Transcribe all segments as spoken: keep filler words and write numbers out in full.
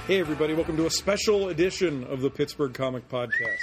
Hey, everybody, welcome to a special edition of the Pittsburgh Comic Podcast.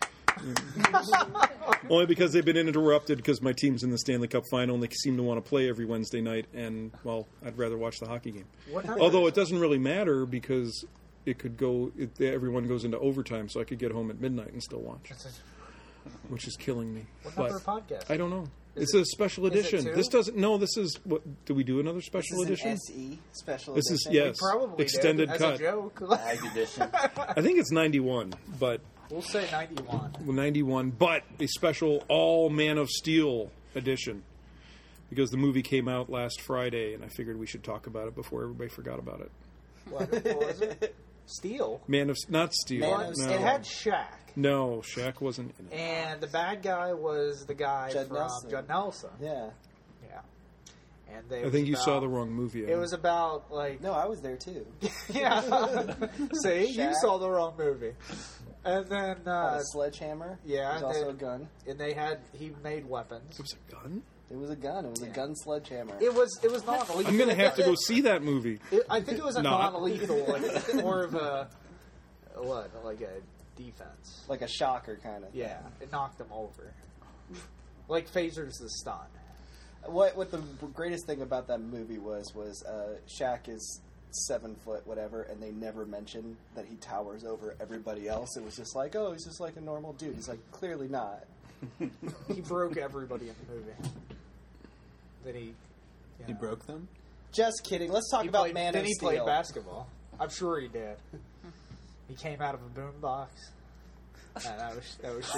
Only because they've been interrupted because my team's in the Stanley Cup final and they seem to want to play every Wednesday night, and, well, I'd rather watch the hockey game. Although it doesn't really matter because it could go, it, everyone goes into overtime, so I could get home at midnight and still watch, which is killing me. What but number podcast? I don't know. Is it's it, a special is it edition. two? This doesn't. No, this is. What do we do? Another special This is edition? an S E special This edition. is yes. Probably extended did, cut. as a joke. Ag edition. I think it's ninety-one, but We'll say ninety-one. ninety-one, but a special all Man of Steel edition because the movie came out last Friday, and I figured we should talk about it before everybody forgot about it. What, what was it? Steel. Man of not Steel. Man Well, of no. It had Shaq, no, Shaq wasn't in it. and the bad guy was the guy Judd from Nelson. Judd Nelson. Yeah. Yeah. And they I think you about, saw the wrong movie. It was about like No, I was there too. yeah. See, you Shaq. saw the wrong movie. And then Uh, uh, a sledgehammer. yeah, It was also they- a gun. and they had he made weapons. It was a gun. It was a gun. It was a gun sledgehammer. It was it was not lethal. I'm gonna have to go see that movie. It, I think it was a Not. non-lethal, like more of a what, like a defense. like a shocker kind of. Yeah, it knocked them over. Like phasers the stun. What what the greatest thing about that movie was was uh, Shaq is seven foot whatever, and they never mentioned that he towers over everybody else. It was just like, oh, he's just like a normal dude. He's like, clearly not. He broke everybody in the movie. Then he. You He know, broke them? Just kidding. Let's talk He about played, Man then of he Steel. played basketball. I'm sure he did. He came out of a boombox. And that was that was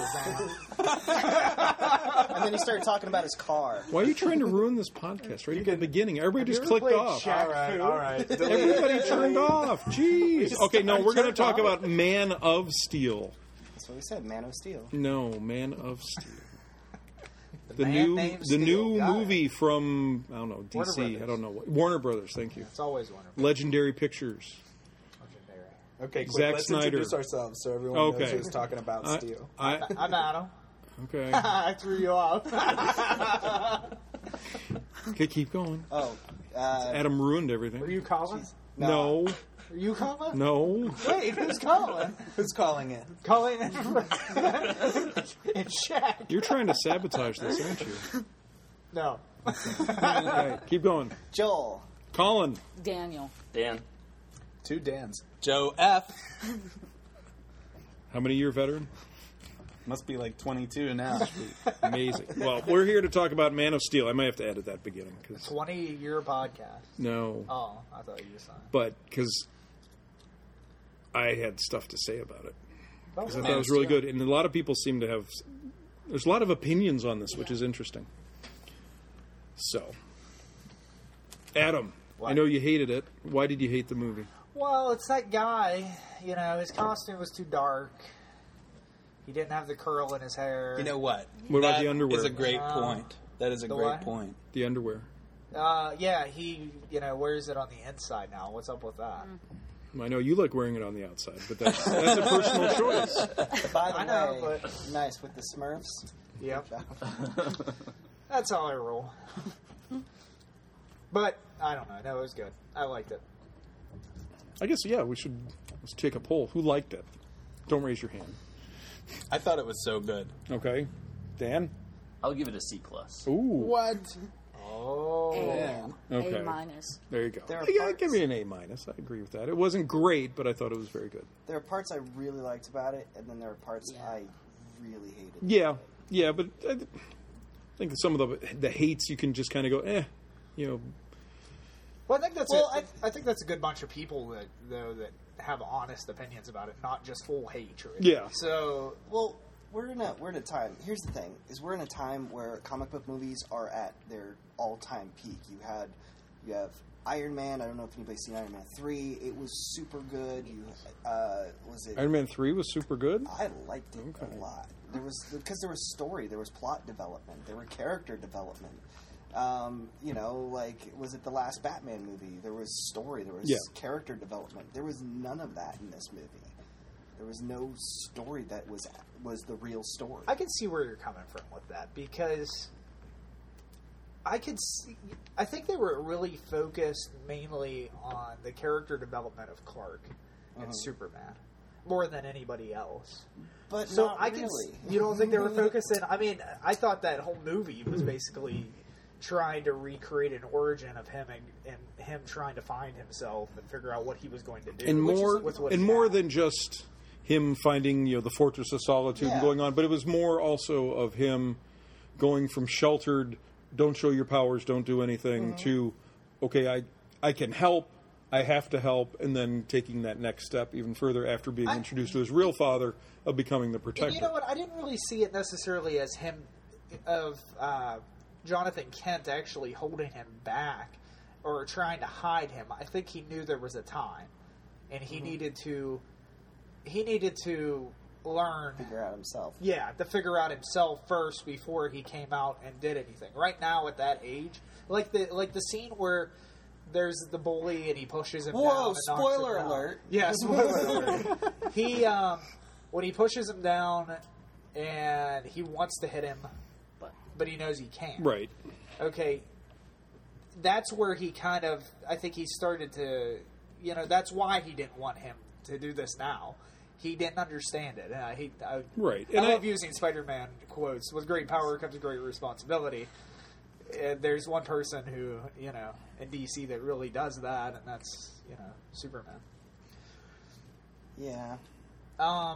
Shazam. And then he started talking about his car. Why are you trying to ruin this podcast right at the beginning? Everybody just you ever clicked played off. Shaq All right, Fu? all right. Everybody turned off. Jeez. Okay, no, I we're going to turned talk off. about Man of Steel. That's what he said. Man of Steel. No, Man of Steel. The, The man new, named the Steel. new Got it. movie from I don't know D Warner C. Brothers. I don't know what Warner Brothers. Thank you. It's always wonderful. Legendary Pictures. Legendary. Okay, quick, Zack let's Snyder. introduce ourselves so everyone Okay. knows who's talking about I, Steel. I, I'm Adam. okay. I threw you off. Okay, keep going. Oh, uh, Adam ruined everything. Were you Colin? No, Were you Colin? no. Wait, who's Colin? Who's calling in? Colin and, and Shaq. You're trying to sabotage this, aren't you? No. Okay, keep going. Joel. Colin. Daniel. Dan. Two Dans. Joe F. How many year veteran? Must be like twenty-two now. Amazing. Well, we're here to talk about Man of Steel. I might have to edit that beginning because twenty year podcast. no, Oh, I thought you were saying. but because I had stuff to say about it. That 'Cause I was thought it was really good, and a lot of people seem to have. There's a lot of opinions on this, which is interesting. So, Adam, I What? know you hated it. Why did you hate the movie? Well, it's that guy. You know, his costume was too dark. He didn't have the curl in his hair. You know what? What about That the underwear? is a great Uh, point. That is a the great what? point. The underwear. Uh, yeah, he, you know, wears it on the inside now. What's up with that? I know you like wearing it on the outside, but that's that's a personal choice. By the I know, way, but- nice with the Smurfs. Yep. That's how I roll. But, I don't know. No, it was good. I liked it. I guess yeah, we should let's take a poll. Who liked it? Don't raise your hand. I thought it was so good. Okay, Dan. I'll give it a C plus. Ooh, What? Oh. Man. Okay. A minus. there you go. There are Yeah, parts- give me an A minus. I agree with that. It wasn't great, but I thought it was very good. There are parts I really liked about it, and then there are parts Yeah. I really hated. Yeah, yeah, but I think some of the the hates you can just kind of go, eh, you know. Well, I think that's Well, a, I, I think that's a good bunch of people that though that have honest opinions about it, not just full hatred. Yeah. So Well, we're in a we're in a time. Here's the thing: is we're in a time where comic book movies are at their all time peak. You had you have Iron Man. I don't know if anybody's seen Iron Man three. It was super good. You uh, was it? Iron Man three was super good. I liked it Okay. a lot. There was because there was story, there was plot development, there were character development. Um, you know, like was it the last Batman movie? There was story, there was Yeah. character development. There was none of that in this movie. There was no story that was was the real story. I can see where you're coming from with that because I could see. I think they were really focused mainly on the character development of Clark in Superman more than anybody else. But So not I can. really. You don't think they were focusing? I mean, I thought that whole movie was basically trying to recreate an origin of him and, and him trying to find himself and figure out what he was going to do. and which is more with what and he more had. than just him finding, you know, the Fortress of Solitude and Yeah. going on, but it was more also of him going from sheltered, don't show your powers, don't do anything, Mm-hmm. to okay, I I can help, I have to help, and then taking that next step even further after being I- introduced to his real father of becoming the And protector. you know what? I didn't really see it necessarily as him of uh, Jonathan Kent actually holding him back or trying to hide him. I think he knew there was a time, and he Mm-hmm. needed to he needed to learn. Figure out himself. Yeah, to figure out himself first before he came out and did anything. Right now, at that age, like the like the scene where there's the bully and he pushes him down. Whoa! and knocks Spoiler him down. alert. Yeah, spoiler alert. He um, when he pushes him down and he wants to hit him, but but he knows he can't. Right. Okay, that's where he kind of. I think he started to. You know, that's why he didn't want him to do this now. He didn't understand it. And I hate. I, Right. I And I- love using Spider-Man quotes. With great power comes great responsibility. Uh, there's one person who, you know, in D C that really does that, and that's, you know, Superman. Yeah. Um,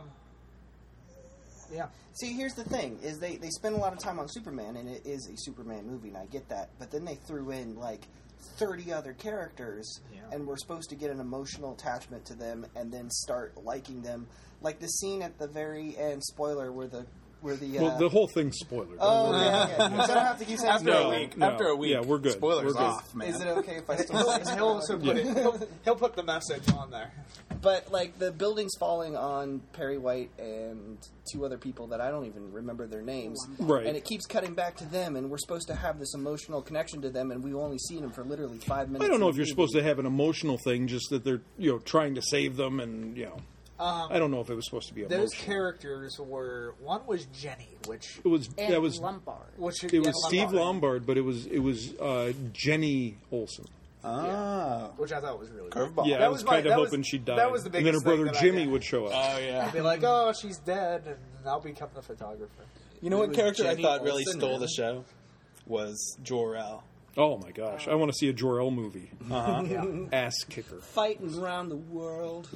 yeah. See, here's the thing: is they they spend a lot of time on Superman, and it is a Superman movie, and I get that. But then they threw in like thirty other characters, Yeah. and we're supposed to get an emotional attachment to them, and then start liking them. Like the scene at the very end, spoiler, where the where the uh, Well, the whole thing's spoiler. oh yeah, yeah. So I don't have to keep saying After No, a week, no. after a week, Yeah, we're good. Spoilers We're good. off, man. Is it okay if I still He'll, say he'll also put it. He'll, he'll put the message on there. But like the building's falling on Perry White and two other people that I don't even remember their names. Right. And it keeps cutting back to them, and we're supposed to have this emotional connection to them, and we've only seen them for literally five minutes. I don't know in if the you're movie. supposed to have an emotional thing, just that they're, you know, trying to save them, and you know, Um, I don't know if it was supposed to be emotional. those characters were one was Jenny, which It was And that was Lombard. which it was Steve Lombard, but it was it was uh, Jenny Olsen. Ah. which I thought was really Curveball. Yeah, That I was was my- kind of that was- hoping she died. that was the and then her biggest thing brother that I Jimmy did. would show up. Oh, yeah. Be like, oh, she's dead, and I'll become the photographer. You know what was character Jenny I thought really Olsen, stole man. the show? Was Jor-El. Oh my gosh, I want to see a Jor-El movie. Uh-huh. Yeah. Ass kicker. Fighting around the world.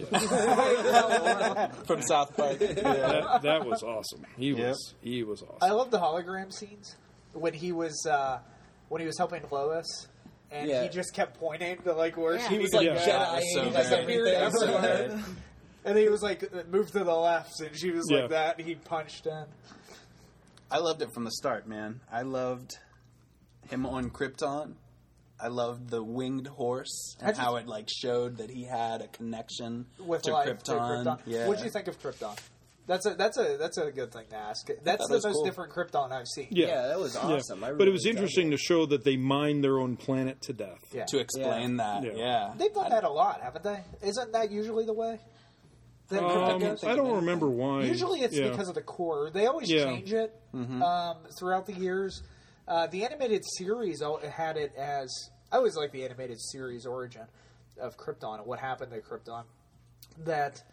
From South Park. Yeah. That, that was awesome. He Yep. was he was awesome. I love the hologram scenes when he was uh, when he was helping Lois, and Yeah. he just kept pointing to like where Yeah. she He was was like Yeah. Jedi. That was so he good. does everything. That was so everywhere. good. And he was like, move to the left, and she was Yeah. like that, and he punched in. I loved it from the start, man. I loved him on Krypton. I loved the winged horse and How'd you- how it like showed that he had a connection With to life Krypton. to Krypton. Yeah. What'd you think of Krypton? That's a that's a that's a good thing to ask. That's that the was most cool. different Krypton I've seen. yeah. Yeah, that was Yeah. awesome. I but really it was dug interesting it. to show that they mine their own planet to death. Yeah. To explain that, Yeah. yeah. They've done that a lot, haven't they? Isn't that usually the way? That Krypton Um, goes? I don't remember why. Usually it's Yeah. because of the core. They always Yeah. change it um, throughout the years. Uh, the animated series al- had it as... I always like the animated series origin of Krypton and what happened to Krypton. That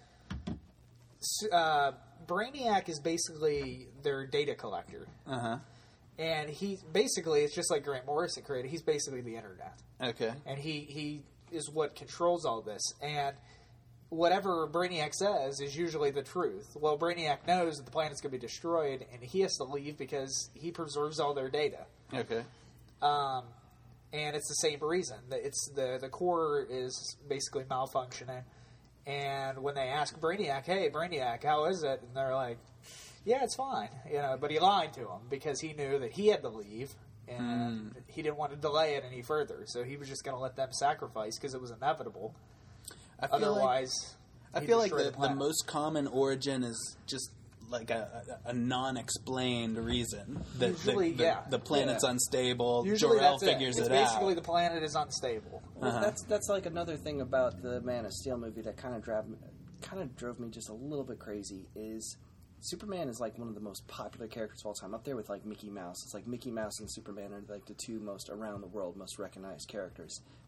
uh, Brainiac is basically their data collector. Uh huh. And he basically, it's just like Grant Morrison created, he's basically the internet. Okay. And he, he is what controls all this. And whatever Brainiac says is usually the truth. Well, Brainiac knows that the planet's going to be destroyed, and he has to leave because he preserves all their data. Okay. Um, and it's the same reason. It's the the core is basically malfunctioning. And when they ask Brainiac, "Hey, Brainiac, how is it?" and they're like, "Yeah, it's fine," you know. But he lied to him because he knew that he had to leave, and he didn't want to delay it any further. So he was just going to let them sacrifice because it was inevitable. I feel like, Otherwise, I he'd feel like destroy the, the planet. most common origin is just like a, a, a non-explained reason. That Usually, the, the, yeah. the planet's Yeah. unstable. Usually Jor-El that's figures it. It's it basically out. the planet is unstable. Well, Uh-huh. That's that's like another thing about the Man of Steel movie that kind of drove kind of drove me just a little bit crazy. Is Superman is like one of the most popular characters of all time, up there with like Mickey Mouse. It's like Mickey Mouse and Superman are like the two most around the world most recognized characters.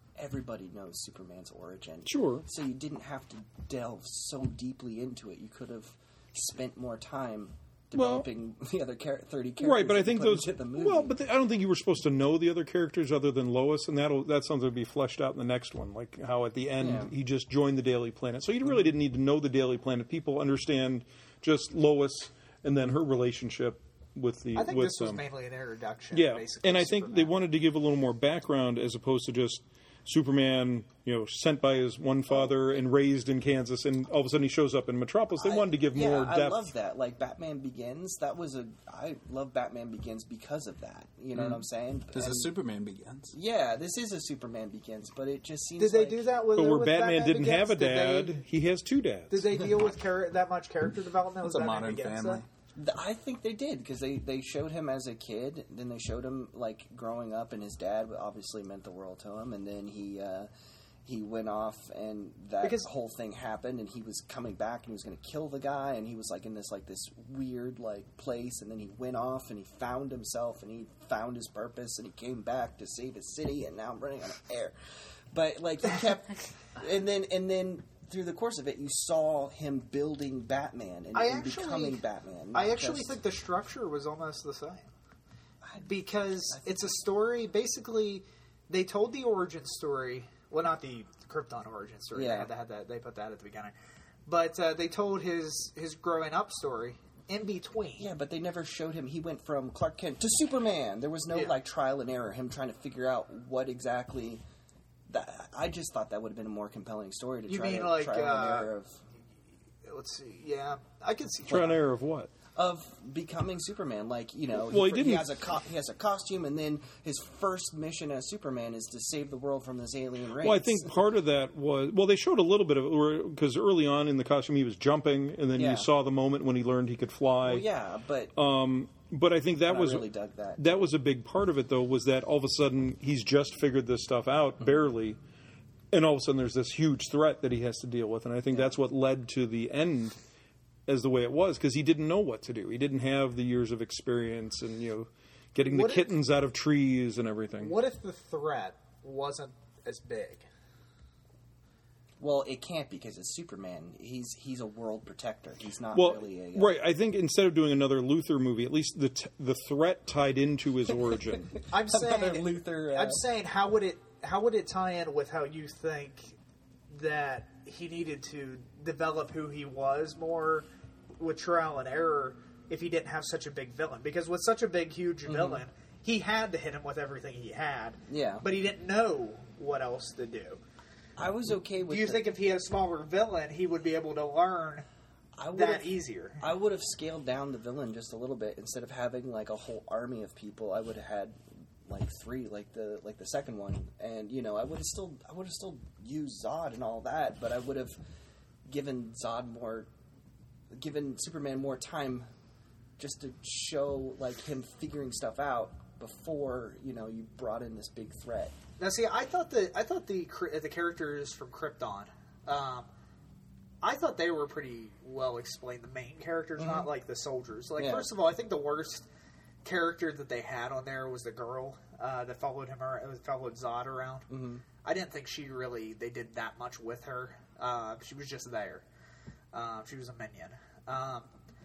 everybody knows Superman's origin. Sure. So you didn't have to delve so deeply into it. You could have spent more time developing well, the other char- thirty characters. Right, but I think those. The movie. Well, but the, I don't think you were supposed to know the other characters other than Lois, and that'll that's something to be fleshed out in the next one. Like how at the end Yeah. he just joined the Daily Planet, so you really didn't need to know the Daily Planet. People understand just Lois and then her relationship with the. I think with, this was um, mainly an introduction. Yeah, basically, and I to think Superman. they wanted to give a little more background as opposed to just Superman, you know, sent by his one father and raised in Kansas, and all of a sudden he shows up in Metropolis. They I- wanted to give yeah, more depth. I love that. Like Batman Begins, that was a. I love Batman Begins because of that. You know what I'm saying? This And- is Superman Begins. Yeah, this is a Superman Begins, but it just seems. Did they like, do that with? But where with Batman, didn't Begins? have a Did dad, they- he has two dads. Did they deal with char- that much character development? It's with a Batman modern Begins, family. Th- I think they did because they, they showed him as a kid, then they showed him like growing up, and his dad obviously meant the world to him, and then he uh, he went off, and that Because- whole thing happened, and he was coming back, and he was going to kill the guy, and he was like in this like this weird like place, and then he went off, and he found himself, and he found his purpose, and he came back to save his city, and now I'm running out of air, but like he kept, and then and then. Through the course of it, you saw him building Batman and, I and actually- becoming Batman. I not actually just- think the structure was almost the same because it's a story. Basically, they told the origin story. Well, not the Krypton origin story. Yeah. They had that. That they put that at the beginning, but uh, they told his his growing up story in between. Yeah, but they never showed him. He went from Clark Kent to Superman. There was no Yeah. like trial and error. Him trying to figure out what exactly. That, I just thought that would have been a more compelling story to You try mean to like, trial uh, and error of Let's see. Yeah, I can see. Trial and error of what? of becoming Superman. Like you know, Well, he he, didn't- has a co- he has a costume, and then his first mission as Superman is to save the world from this alien race. Well, I think part of that was well, they showed a little bit of it because early on in the costume he was jumping, and then Yeah. you saw the moment when he learned he could fly. Well, yeah, but Um, but I think that I was really dug that. that was a big part of it, though, was that all of a sudden he's just figured this stuff out barely, and all of a sudden there's this huge threat that he has to deal with, and I think that's what led to the end as the way it was because he didn't know what to do. He didn't have the years of experience and you know getting the What if- kittens out of trees and everything. What if the threat wasn't as big? Well, it can't because it's Superman. He's he's a world protector. He's not Well, really a uh, right. I think instead of doing another Luther movie, at least the t- the threat tied into his origin. I'm Another saying Luther, uh, I'm saying how would it how would it tie in with how you think that he needed to develop who he was more with trial and error if he didn't have such a big villain? Because with such a big, huge villain, he had to hit him with everything he had. Yeah. But he didn't know what else to do. I was okay with. Do you the- think if he had a smaller villain, he would be able to learn I that would've- easier? I would have scaled down the villain just a little bit instead of having like a whole army of people. I would have had like three, like the like the second one, and you know I would have still I would have still used Zod and all that, but I would have given Zod more, given Superman more time, just to show like him figuring stuff out before you know you brought in this big threat. Now, see, I thought the I thought the cr- the characters from Krypton, um, I thought they were pretty well explained. The main characters, not like the soldiers. Like, Yeah. first of all, I think the worst character that they had on there was the girl uh, that followed him or followed Zod around. Mm-hmm. I didn't think she really they did that much with her. Uh, she was just there. Uh, she was a minion. Um,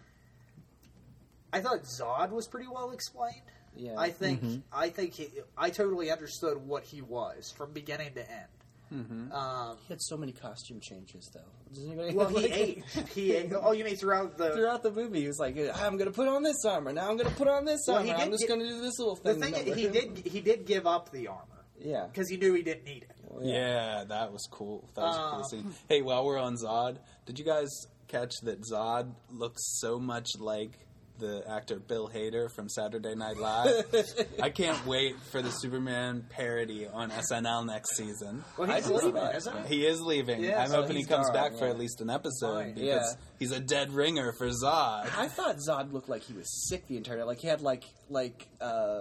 I thought Zod was pretty well explained. Yeah. I think I think he, I totally understood what he was from beginning to end. Um, He had so many costume changes though. Does anybody well, he like- aged. He ate, oh, you mean throughout the Throughout the movie, he was like, "I'm going to put on this armor. Now I'm going to put on this Well, armor. he I'm did just get- going to do this little the thing." thing. No, Is, he did he did give up the armor yeah. because he knew he didn't need it. Yeah, that was cool. That was a cool Uh, scene. Hey, while we're on Zod, did you guys catch that Zod looks so much like the actor Bill Hader from Saturday Night Live? I can't wait for the Superman parody on S N L next season. Well, he's I just leaving, thought- isn't he? He is leaving. Yeah, I'm so hoping he he's comes gone, back for yeah. at least an episode Fine. because Yeah. he's a dead ringer for Zod. I thought Zod looked like he was sick the entire time. Like he had like like uh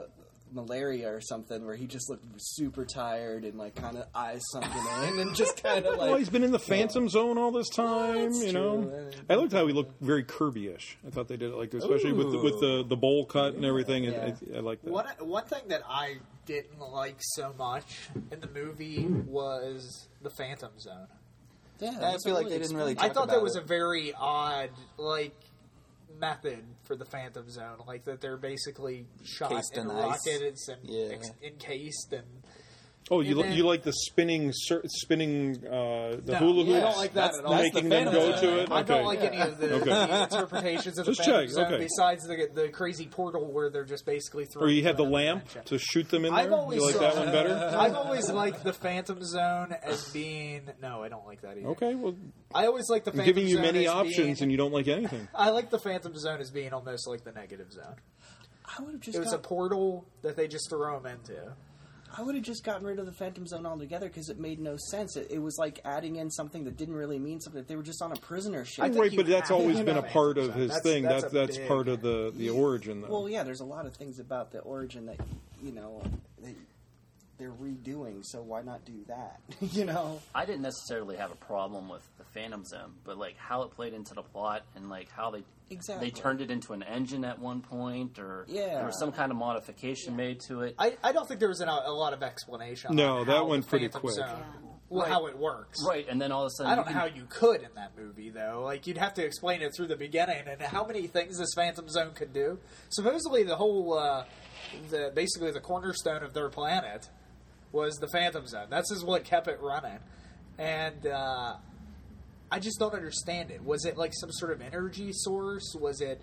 malaria or something, where he just looked super tired and like kind of eyes sunken in and just kind of like. Oh, he's been in the Phantom Zone all this time. That's you know, true. I liked how he looked very Kirby-ish. I thought they did it like, especially with the, with the the bowl cut and everything. Yeah. I, I like that. One one thing that I didn't like so much in the movie was the Phantom Zone. Yeah, I that's feel like really they didn't really explained. I talk thought there about was it. a very odd like method for the Phantom Zone, like that they're basically shot Cased in in ice. rockets and Yeah. ex- encased and. Oh, you And li- then- you like the spinning cir- spinning uh, the No, hula hoops? I don't like that That's- at all. that's Making the them Phantom go Zone. to it. I Okay. don't like any of the, Okay. the interpretations of the Just Phantom check, Zone okay. besides the the crazy portal where they're just basically throwing. Or you had the them lamp at you. to shoot them in I've there. always You like that one better? I've always liked the Phantom Zone as being no, I don't like that either. Okay, well, I always like the I'm Phantom giving you Zone many as options, being, and you don't like anything. I like the Phantom Zone as being almost like the negative zone. I would have just. It was a got, portal that they just throw them into. I would have just gotten rid of the Phantom Zone altogether because it made no sense. It, it was like adding in something that didn't really mean something. If they were just on a prisoner ship. I think Right, you but that's have to always have been a a part Phantom of Zone. his That's- thing. that's That's a that's big- part of the the origin, though. Well, yeah, there's a lot of things about the origin that you know they, they're redoing. So why not do that? you know. I didn't necessarily have a problem with the Phantom Zone, but like how it played into the plot and like how they Exactly. they turned it into an engine at one point, or Yeah. there was some kind of modification made to it. I, I don't think there was an, a lot of explanation. No, on that how went the pretty Phantom quick. Zone, Yeah. well, Right. how it works. Right, and then all of a sudden I don't you know how can- you could in that movie, though. Like, you'd have to explain it through the beginning and how many things this Phantom Zone could do. Supposedly, the whole, uh, the basically the cornerstone of their planet was the Phantom Zone. That's just what kept it running. And uh, I just don't understand it. Was it like some sort of energy source? Was it...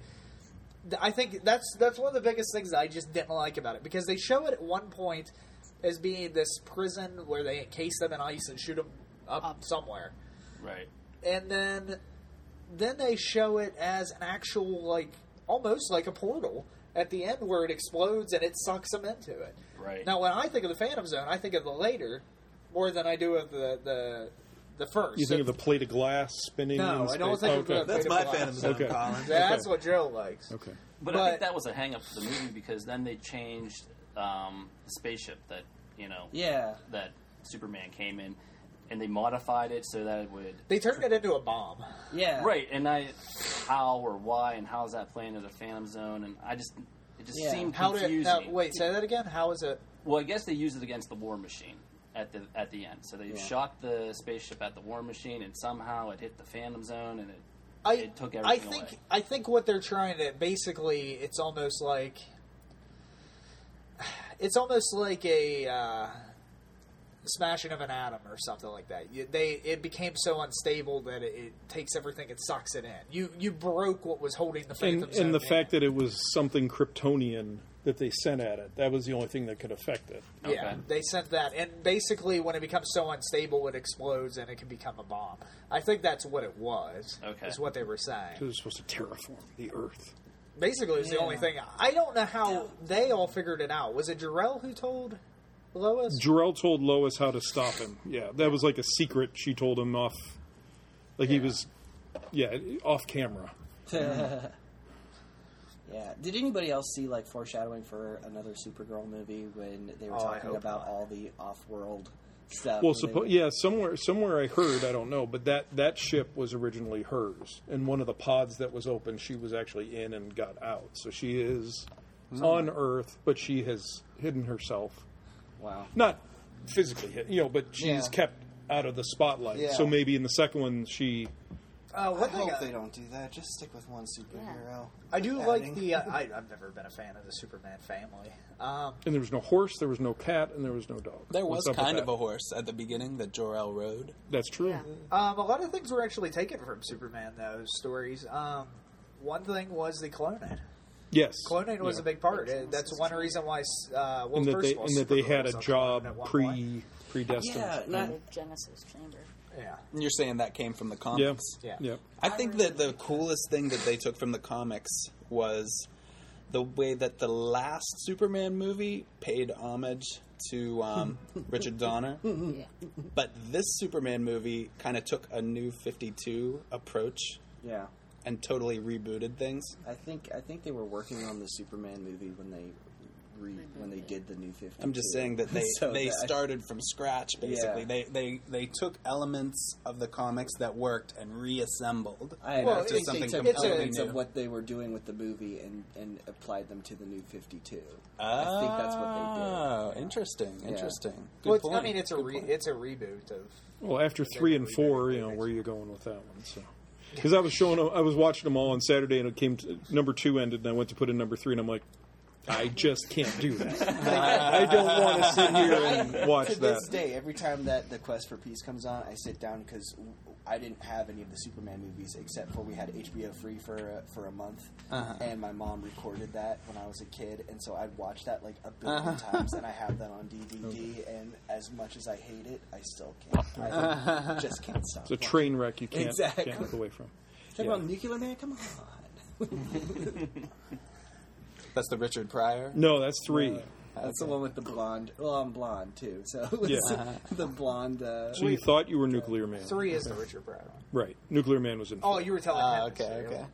I think that's that's one of the biggest things that I just didn't like about it, because they show it at one point as being this prison where they encase them in ice and shoot them up, Up. somewhere, right. and then then they show it as an actual, like, almost like a portal at the end where it explodes and it sucks them into it. Right. Now, when I think of the Phantom Zone, I think of the later more than I do of the the, the first. You think of the plate of glass spinning? No, in I don't space? think of okay. the- That's my Glass. Phantom Zone, Okay. Colin. That's Okay. what Joe likes. Okay. But, But- I think that was a hang up for the movie because then they changed um, the spaceship that you know Yeah. that Superman came in, and they modified it so that it would They turned it into a bomb. Yeah. right. And I how or why and how is that playing into the Phantom Zone? And I just it just Yeah. seemed How did confusing. now, wait? Say that again. How is it? Well, I guess they used it against the War Machine at the at the end. So they Yeah. shot the spaceship at the War Machine, and somehow it hit the Phantom Zone, and it I it took I everything think away. I think what they're trying to basically, it's almost like it's almost like a uh, smashing of an atom or something like that. You, they it became so unstable that it, it takes everything and sucks it in. You you broke what was holding the Phantom And, Zone and the in. fact that it was something Kryptonian that they sent at it, that was the only thing that could affect it. Yeah, Okay. they sent that, and basically, when it becomes so unstable, it explodes and it can become a bomb. I think that's what it was. Okay. Is what they were saying. It was supposed to terraform the Earth. Basically, it's the Yeah. only thing. I don't know how they all figured it out. Was it Jarrell who told Lois? Jarrell told Lois how to stop him. Yeah, that was like a secret she told him off. Like he Yeah. was, yeah, off camera. Yeah. Did anybody else see like foreshadowing for another Supergirl movie when they were Oh, I talking hope about not. all the off-world stuff? Well, when they suppo- were- yeah, somewhere somewhere I heard, I don't know, but that, that ship was originally hers. And one of the pods that was open, she was actually in and got out. So she is on Earth, but she has hidden herself. Wow. Not physically hidden, you know, but she's Yeah. kept out of the spotlight. Yeah. So maybe in the second one, she... Uh, I one thing hope I, they don't do that. Just stick with one superhero. I do Adding. like the. Uh, I, I've never been a fan of the Superman family. Um, And there was no horse, there was no cat, and there was no dog. There was What's up with kind that? of a horse at the beginning that Jor-El rode. That's true. Yeah. um, a lot of things were actually taken from Superman. Those stories. Um, one thing was the cloning. Yes. Cloning was Yeah. a big part. Uh, That's one reason why. Uh, well, and that first they of all, and that they Supergirl had was a on job Cloning at one pre point. predestined. Yeah, not, The Genesis Chamber. Yeah. And you're saying that came from the Yeah. comics? Yeah. Yeah. I think that the coolest thing that they took from the comics was the way that the last Superman movie paid homage to um, Richard Donner. Yeah. But this Superman movie kind of took a new fifty-two approach yeah. and totally rebooted things. I think I think they were working on the Superman movie when they re, when they did the New fifty-two. I'm just saying that they So they that- started from scratch, basically. Yeah. They, they they took elements of the comics that worked and reassembled. I, Well, I it's think something they took completely elements new. of what they were doing with the movie and, and applied them to the New fifty-two. I think that's what they did. Oh, interesting, interesting. Good Well, it's, point. I mean, it's a Good re, point. it's a reboot of. Well, after three and four, you know, where are you going with that one? So, because I was showing, I was watching them all on Saturday, and it came to number two ended, and I went to put in number three, and I'm like, I just can't do that. I don't want to sit here and watch To that. this day, every time that the Quest for Peace comes on, I sit down because I didn't have any of the Superman movies except for we had H B O free for a, for a month, Uh-huh. and my mom recorded that when I was a kid, and so I'd watch that like a billion Uh-huh. times, and I have that on D V D. And as much as I hate it, I still can't. I just can't stop. It's a train wreck you can't, Exactly. can't look away from. Talk Yeah. about Nuclear Man. Come on. That's the Richard Pryor. No, that's three. That's the one with the blonde. Well, I'm blonde too, so Yeah. the blonde. Uh, So you thought you were Nuclear Man. Three is the Richard Pryor one. Right. Nuclear Man was in Oh, four. you were telling Ah, him. okay, so- okay.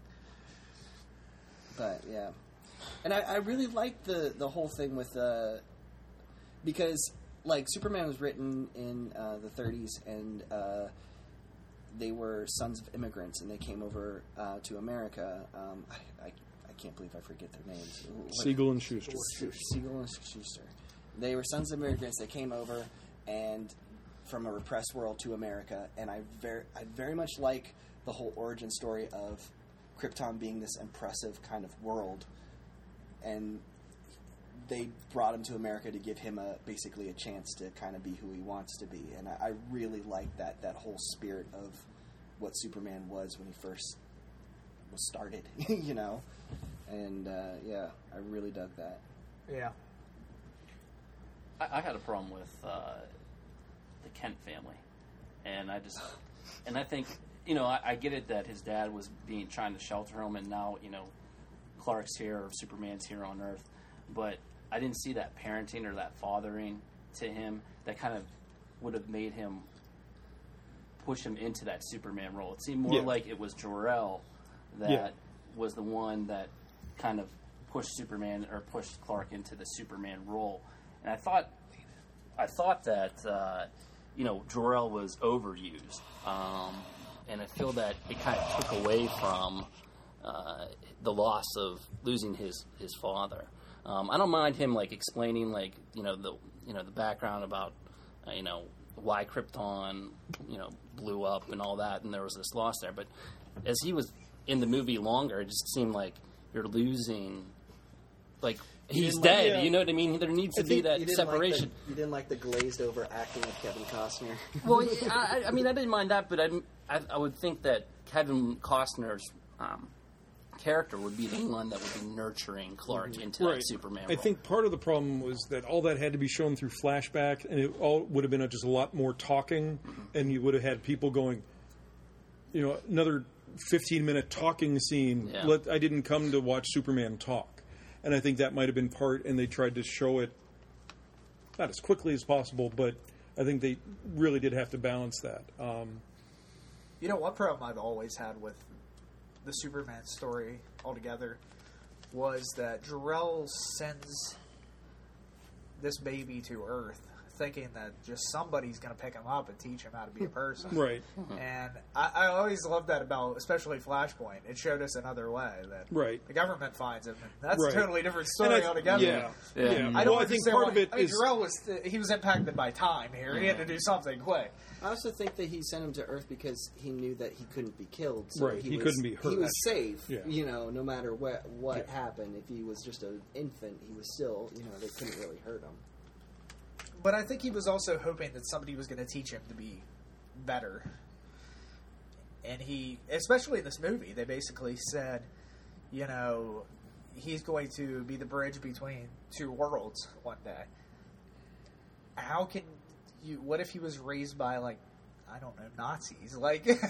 But yeah, and I, I really liked the the whole thing with uh, because like Superman was written in uh, the thirties, and uh, they were sons of immigrants, and they came over uh, to America. Um, I, I I can't believe I forget their names. What- Siegel and Schuster. Siegel and Schuster. They were sons of immigrants. They came over and from a repressed world to America, and I very, I very much like the whole origin story of Krypton being this impressive kind of world, and they brought him to America to give him a basically a chance to kind of be who he wants to be, and I, I really like that that whole spirit of what Superman was when he first was started, you know, and uh, yeah, I really dug that. Yeah. I, I had a problem with uh, the Kent family, and I just, and I think, you know, I, I get it that his dad was being trying to shelter him, and now, you know, Clark's here or Superman's here on Earth, but I didn't see that parenting or that fathering to him that kind of would have made him push him into that Superman role. It seemed more Yeah. like it was Jor-El that Yeah. was the one that kind of pushed Superman or pushed Clark into the Superman role. And I thought, I thought that uh, you know Jor-El was overused, um, and I feel that it kind of took away from uh, the loss of losing his his father. Um, I don't mind him like explaining like you know the you know the background about uh, you know why Krypton you know blew up and all that, and there was this loss there. But as he was in the movie longer, it just seemed like you're losing. Like he's didn't like- dead, yeah. you know what I mean? There needs to I be think that you didn't separation. Like the, you didn't like the glazed over acting of Kevin Costner. Well, yeah, I, I mean, I didn't mind that, but I, I, I would think that Kevin Costner's um, character would be the one that would be nurturing Clark into that Superman I role. think part of the problem was that all that had to be shown through flashback, and it all would have been just a lot more talking, and you would have had people going, you know, another fifteen minute talking scene. Yeah. Let, I didn't come to watch Superman talk. And I think that might have been part, and they tried to show it not as quickly as possible, but I think they really did have to balance that. Um, You know, one problem I've always had with the Superman story altogether was that Jor-El sends this baby to Earth thinking that just somebody's going to pick him up and teach him how to be a person. right. And I, I always loved that about, especially Flashpoint. It showed us another way that Right. the government finds him. That's Right. a totally different And story I- altogether. Yeah. Yeah. yeah. I don't well, I think understand part why, of it I mean, is Jor-El was he was impacted by time here. He had to do something quick. I also think that he sent him to Earth because he knew that he couldn't be killed. So Right, he, he was, couldn't be hurt. He was safe, Yeah. you know, no matter what what Yeah. happened. If he was just an infant, he was still, you know, they couldn't really hurt him. But I think he was also hoping that somebody was going to teach him to be better. And he, especially in this movie, they basically said, you know, he's going to be the bridge between two worlds one day. How can you, what if he was raised by, like, I don't know, Nazis? Like, you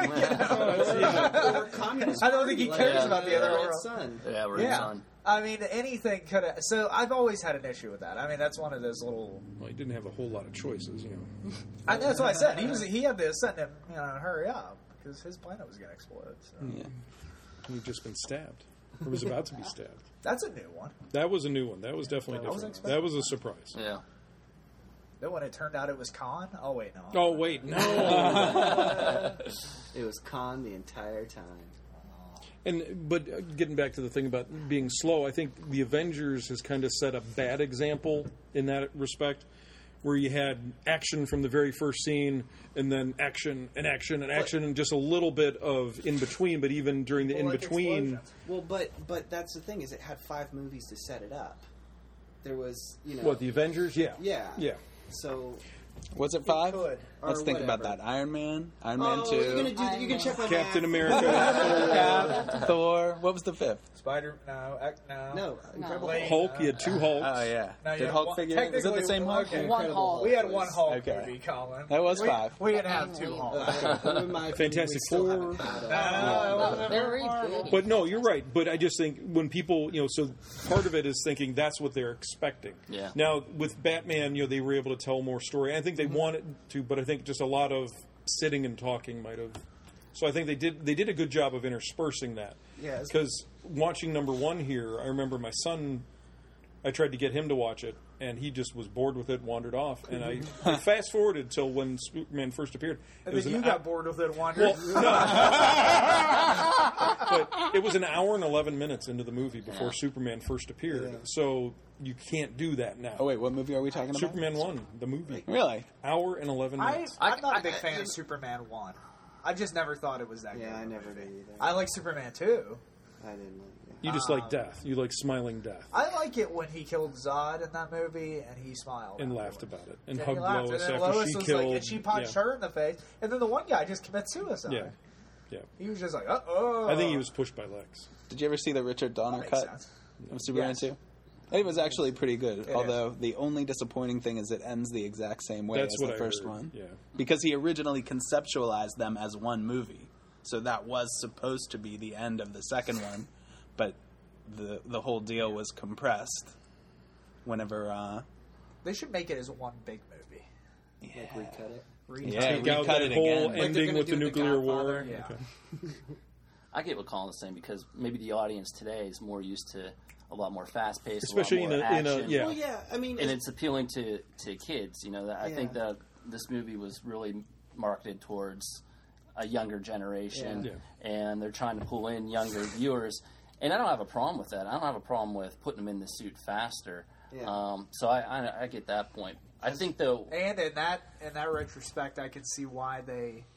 know? Or communist I don't think he party, cares like, about the other Red world. Sun. Yeah, we're Yeah. on. I mean, anything could have. So I've always had an issue with that. I mean, that's one of those little. Well, he didn't have a whole lot of choices, you know. I, that's what I said. He was. He had to send him, you know, hurry up because his planet was going to explode. So. Yeah. He'd just been stabbed. or was about to be stabbed. That's a new one. That was a new one. That was definitely I wasn't different. That was a surprise. Yeah. Then when it turned out it was Khan. Oh wait, no. Oh wait, no. It was Khan the entire time. And but uh, getting back to the thing about being slow, I think the Avengers has kind of set a bad example in that respect, where you had action from the very first scene, and then action and action and action, and just a little bit of in between. But even during the Well, in like between, explosions. Well, but but that's the thing is it had five movies to set it up. There was, you know, what the Avengers? Yeah, yeah, yeah. So Was it five? could. Let's Or think about whatever. that. Iron Man, Iron Man oh, two, you're gonna do. You can check my Captain math. America, Cap, Thor. What was the fifth? Spider. No. Ec- no. No, Incredible Wait. Hulk. You had two Hulks. Oh yeah. No, you Did had Hulk one- figure? Was it the technically, same Hulk? okay. One Hulk. We had one Hulk Okay. movie, Colin. That was we, five. We didn't have two Hulks. Fantastic Four. No, They're rebooting. But no, you're right. But I just think when people, you know, so part of it is thinking that's what they're expecting. Yeah. Now with Batman, you know, they were able to tell more story. I think they wanted to, but I think just a lot of sitting and talking might have. So I think they did. They did a good job of interspersing that. Yeah, it's- Because watching number one here, I remember my son. I tried to get him to watch it, and he just was bored with it, wandered off. And I, I fast forwarded till when Superman first appeared. It And was then an you got hou- bored with it and wandered. Well, no. But it was an hour and eleven minutes into the movie before Yeah. Superman first appeared. So you can't do that now. Oh wait, what movie are we talking about? Superman one, the movie, Really? hour and eleven I, minutes. I'm not a big I- fan I- of Superman one. I just never thought it was that good. Yeah, I never did either. I like Superman two. I didn't. Like that. You just like death. You like smiling death, I like it when he killed Zod in that movie and he smiled and afterwards. laughed about it, and And he hugged laughed, Lois and then after Lois she was killed. like, and she punched yeah. her in the face, and then the one guy just commits suicide. Yeah, yeah. He was just like, uh oh. I think he was pushed by Lex. Did you ever see the Richard Donner Makes cut sense. of Superman Yes. two? It was actually pretty good. It although the only disappointing thing is it ends the exact same way That's as what the I first heard, one. yeah. Because he originally conceptualized them as one movie, so that was supposed to be the end of the second one, but the the whole deal was compressed. Whenever, uh, They should make it as one big movie. Like recut it. Re- yeah, Take out recut that it whole again. Like they're ending gonna with the do in The nuclear war. Godfather, yeah. Okay. I get what Colin's saying because maybe the audience today is more used to a lot more fast paced, Especially a lot in more a- in a- action. yeah. Well, yeah. I mean, and it's- it's appealing to, to kids. You know, that I think Yeah. that this movie was really marketed towards a younger generation, Yeah. and they're trying to pull in younger viewers. And I don't have a problem with that. I don't have a problem with putting them in the suit faster. Yeah. Um, so I, I, I get that point. I think though, And in that in that retrospect, I can see why they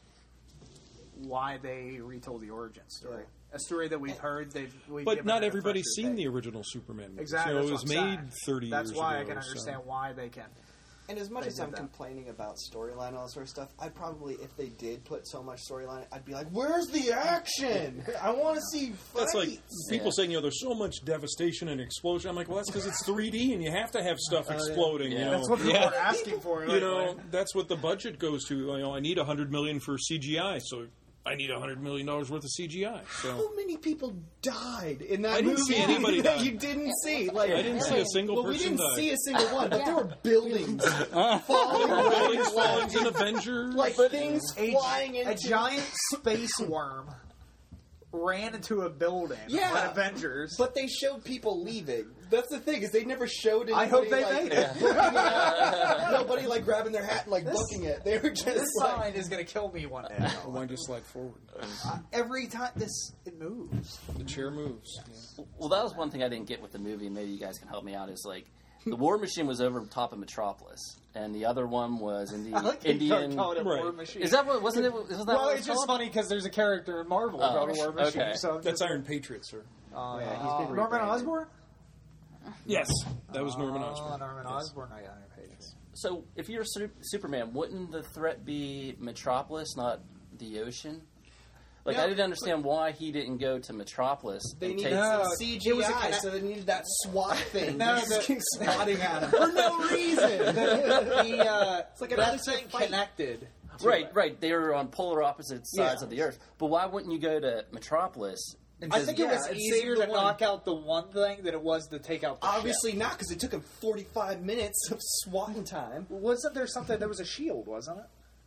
why they retold the origin story. A story that we've heard. They've we've But given not it a everybody's fresher seen take. the original Superman movie. Exactly. So it that's was what I'm made saying. thirty That's years why ago. I can so- understand why they can. And as much They as did I'm that. complaining about storyline and all that sort of stuff, I'd probably, if they did put so much storyline, I'd be like, "Where's the action? I want to see fights." That's like people Yeah. saying, you know, there's so much devastation and explosion. I'm like, well, that's because it's three D and you have to have stuff yeah. exploding. Yeah. You know, That's what people Yeah. are asking for. you lately. know, that's what the budget goes to. You know, I need a hundred million for C G I, so I need a hundred million dollars worth of C G I. So How many people died in that I didn't movie see anybody that die. you didn't see? Like, I didn't see a single well, we person didn't die. see a single one, but Yeah. there were buildings falling, Buildings, like, Fallings, and Avengers. like things a, flying into a giant space worm ran into a building. Yeah. on Avengers. But they showed people leaving. That's the thing is they never showed anybody. I hope they like, made it. Nobody like grabbing their hat and like This- booking it. They were just This like, sign is going to kill me one day. Why just slide forward? Every time this it moves. The chair moves. well, that was one thing I didn't get with the movie, and maybe you guys can help me out. Is like the War Machine was over top of Metropolis, and the other one was in the I like that you Indian. called it Right. War Machine. Is that what wasn't it? Wasn't that well, what it's just called? funny because there's a character in Marvel Oh, called War Machine. okay. So That's Iron Patriot, sir. Uh, Yeah, he's uh, been Norman rebranded. Osborn. Yes, that was Norman Oh, Osborn. Norman Yes. Osborn. I got Iron Patriot. So, if you're Su- Superman, wouldn't the threat be Metropolis, not the ocean? Like, No, I didn't understand why he didn't go to Metropolis. they and needed take- No, some it C G was a I, connect- so they needed that SWAT thing. No, Just the- keep swatting at him for no reason. the uh, It's like a that military thing fight. connected. to Right, it. right. They were on polar opposite sides Yeah. of the Earth. But why wouldn't you go to Metropolis? And I just- think yeah, it was it's easier the to one- knock out the one thing than it was to take out the Obviously ship. not, because it took him forty-five minutes of swatting time. Wasn't there something? There was a shield, wasn't it?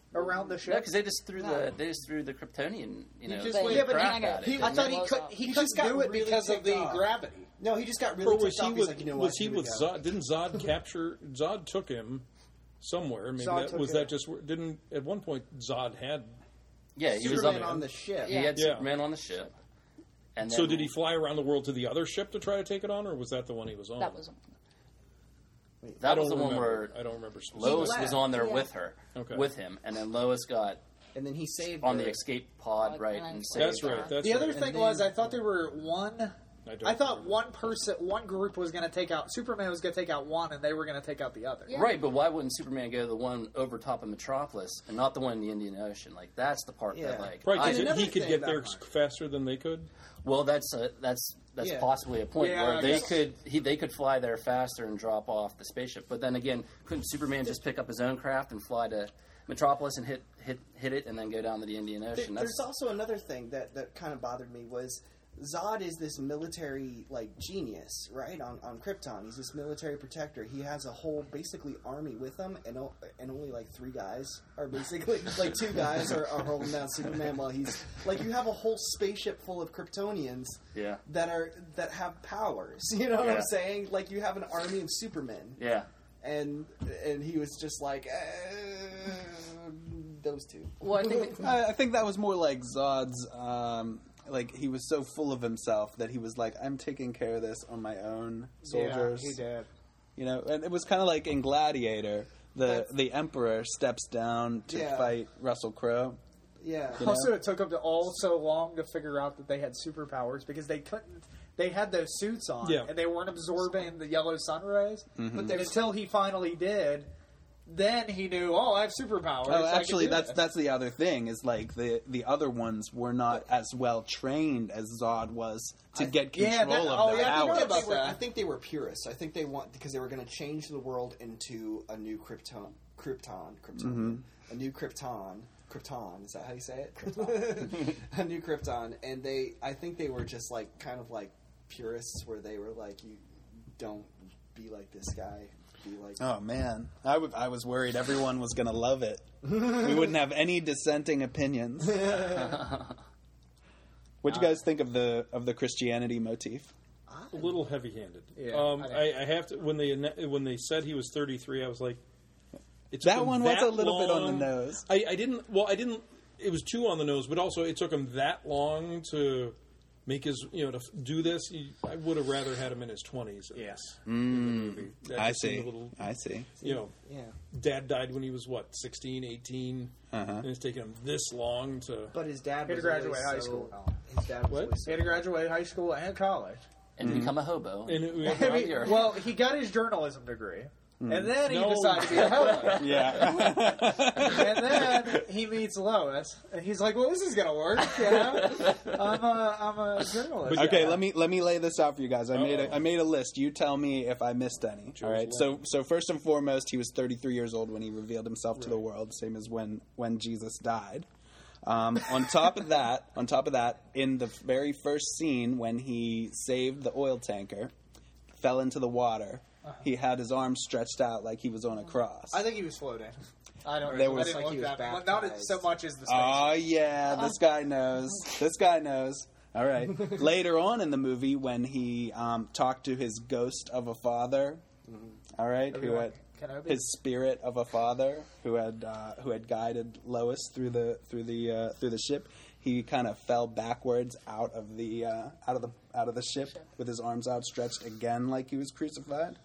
around the No, ship? because they just threw No. the they just threw the Kryptonian, you know, just- yeah, but crap he, at he, it. I thought he blows could. up. He, He couldn't just got do it really because of ticked the off. gravity. No, he just got really Or was ticked he off. He's with like, you know was what? he Here we with go. Zod? Didn't Zod capture Zod took him somewhere? Maybe Zod that took was him. that just didn't at one point Zod had. Yeah, he was Superman up on the ship. He had Yeah. Superman on the ship. And So then- did he fly around the world to the other ship to try to take it on, or was that the one he was on? That was I That don't was the one remember. where I don't remember. Lois left. was on there Yeah. with her, Okay. with him, and then Lois got And then he saved on the her. escape pod, Pod, right, and and then- saved That's right. her. That's The other right. thing then- was, I thought there were one. I, don't I thought remember. one person, one group was going to take out Superman was going to take out one, and they were going to take out the other. Yeah. Right, but why wouldn't Superman go to the one over top of Metropolis and not the one in the Indian Ocean? Like that's the part Yeah. that like Right, I- because another he could thing get about there Mark. faster than they could. well, that's uh, that's that's Yeah. possibly a point Yeah, where I they guess. could he they could fly there faster and drop off the spaceship. But then again, couldn't Superman just pick up his own craft and fly to Metropolis and hit hit hit it and then go down to the Indian There- Ocean? there's That's also another thing that, that kind of bothered me was Zod is this military like genius, right? On on Krypton, he's this military protector. He has a whole basically army with him, and o- and only like three guys are basically like two guys are, are holding down Superman while he's like you have a whole spaceship full of Kryptonians yeah, that are that have powers. You know what Yeah. I'm saying? Like you have an army of Supermen, yeah. and and he was just like eh, those two. well, I think I, I think that was more like Zod's. Um, like he was so full of himself that he was like, "I'm taking care of this on my own soldiers." Yeah, he did. You know, and it was kind of like in Gladiator, the That's- the Emperor steps down to Yeah. fight Russell Crowe. Yeah. You know? Also, it took them to all so long to figure out that they had superpowers because they couldn't. They had those suits on, Yeah. and they weren't absorbing the yellow sun rays. Mm-hmm. But then until he finally did, then he knew, oh, I have superpowers. Oh, I can actually, do that's this." that's the other thing is like the the other ones were not as well trained as Zod was to I- get yeah, control that- of oh, their yeah, I forgot powers. about they were, that. I think they were purists. I think they want because they were going to change the world into a new Krypton, Krypton, Krypton, Mm-hmm. a new Krypton, Krypton. Is that how you say it? a new Krypton, and they, I think they were just like kind of like purists, where they were like, you don't be like this guy. Be like, Oh man, I, w- I was worried everyone was going to love it. We wouldn't have any dissenting opinions. What'd you guys think of the of the Christianity motif? A little heavy-handed. Yeah, um, I know. I, I have to when they when they said he was thirty-three, I was like, it took That him one was that a little bit on the long. nose. I, I didn't. Well, I didn't. It was too on the nose, but also it took him that long to make his you know to f- do this. He, I would have rather had him in his twenties. Yes. in the movie. That I just seemed see. A little, I see. you know, yeah. Dad died when he was what sixteen, eighteen, Uh-huh. and it's taken him this long to. But his dad He had was to graduate always high so- school. No. His dad was What? always He had to graduate high school and college. And become a hobo. And it, I mean, well, he got his journalism degree, and then he No. decided to be a hobo. Yeah. And then he meets Lois, and he's like, "Well, this is gonna work. You know, I'm a, I'm a journalist." But Okay, Yeah. let me let me lay this out for you guys. I made Uh-oh. a, I made a list. You tell me if I missed any. All right. So so first and foremost, he was thirty-three years old when he revealed himself to the world, same as when when Jesus died. Um, on top of that, on top of that, in the very first scene when he saved the oil tanker, fell into the water, he had his arms stretched out like he was on a cross. I think he was floating. I don't. There I was- didn't like look he was that. Well, not baptized. so much as the. Oh spaceship. yeah, this guy knows. This guy knows. All right. Later on in the movie, when he um, talked to his ghost of a father, all right, who Obi-Wan had Kenobi? his spirit of a father who had uh, who had guided Lois through the through the uh, through the ship, he kind of fell backwards out of the uh, out of the out of the ship with his arms outstretched again, like he was crucified.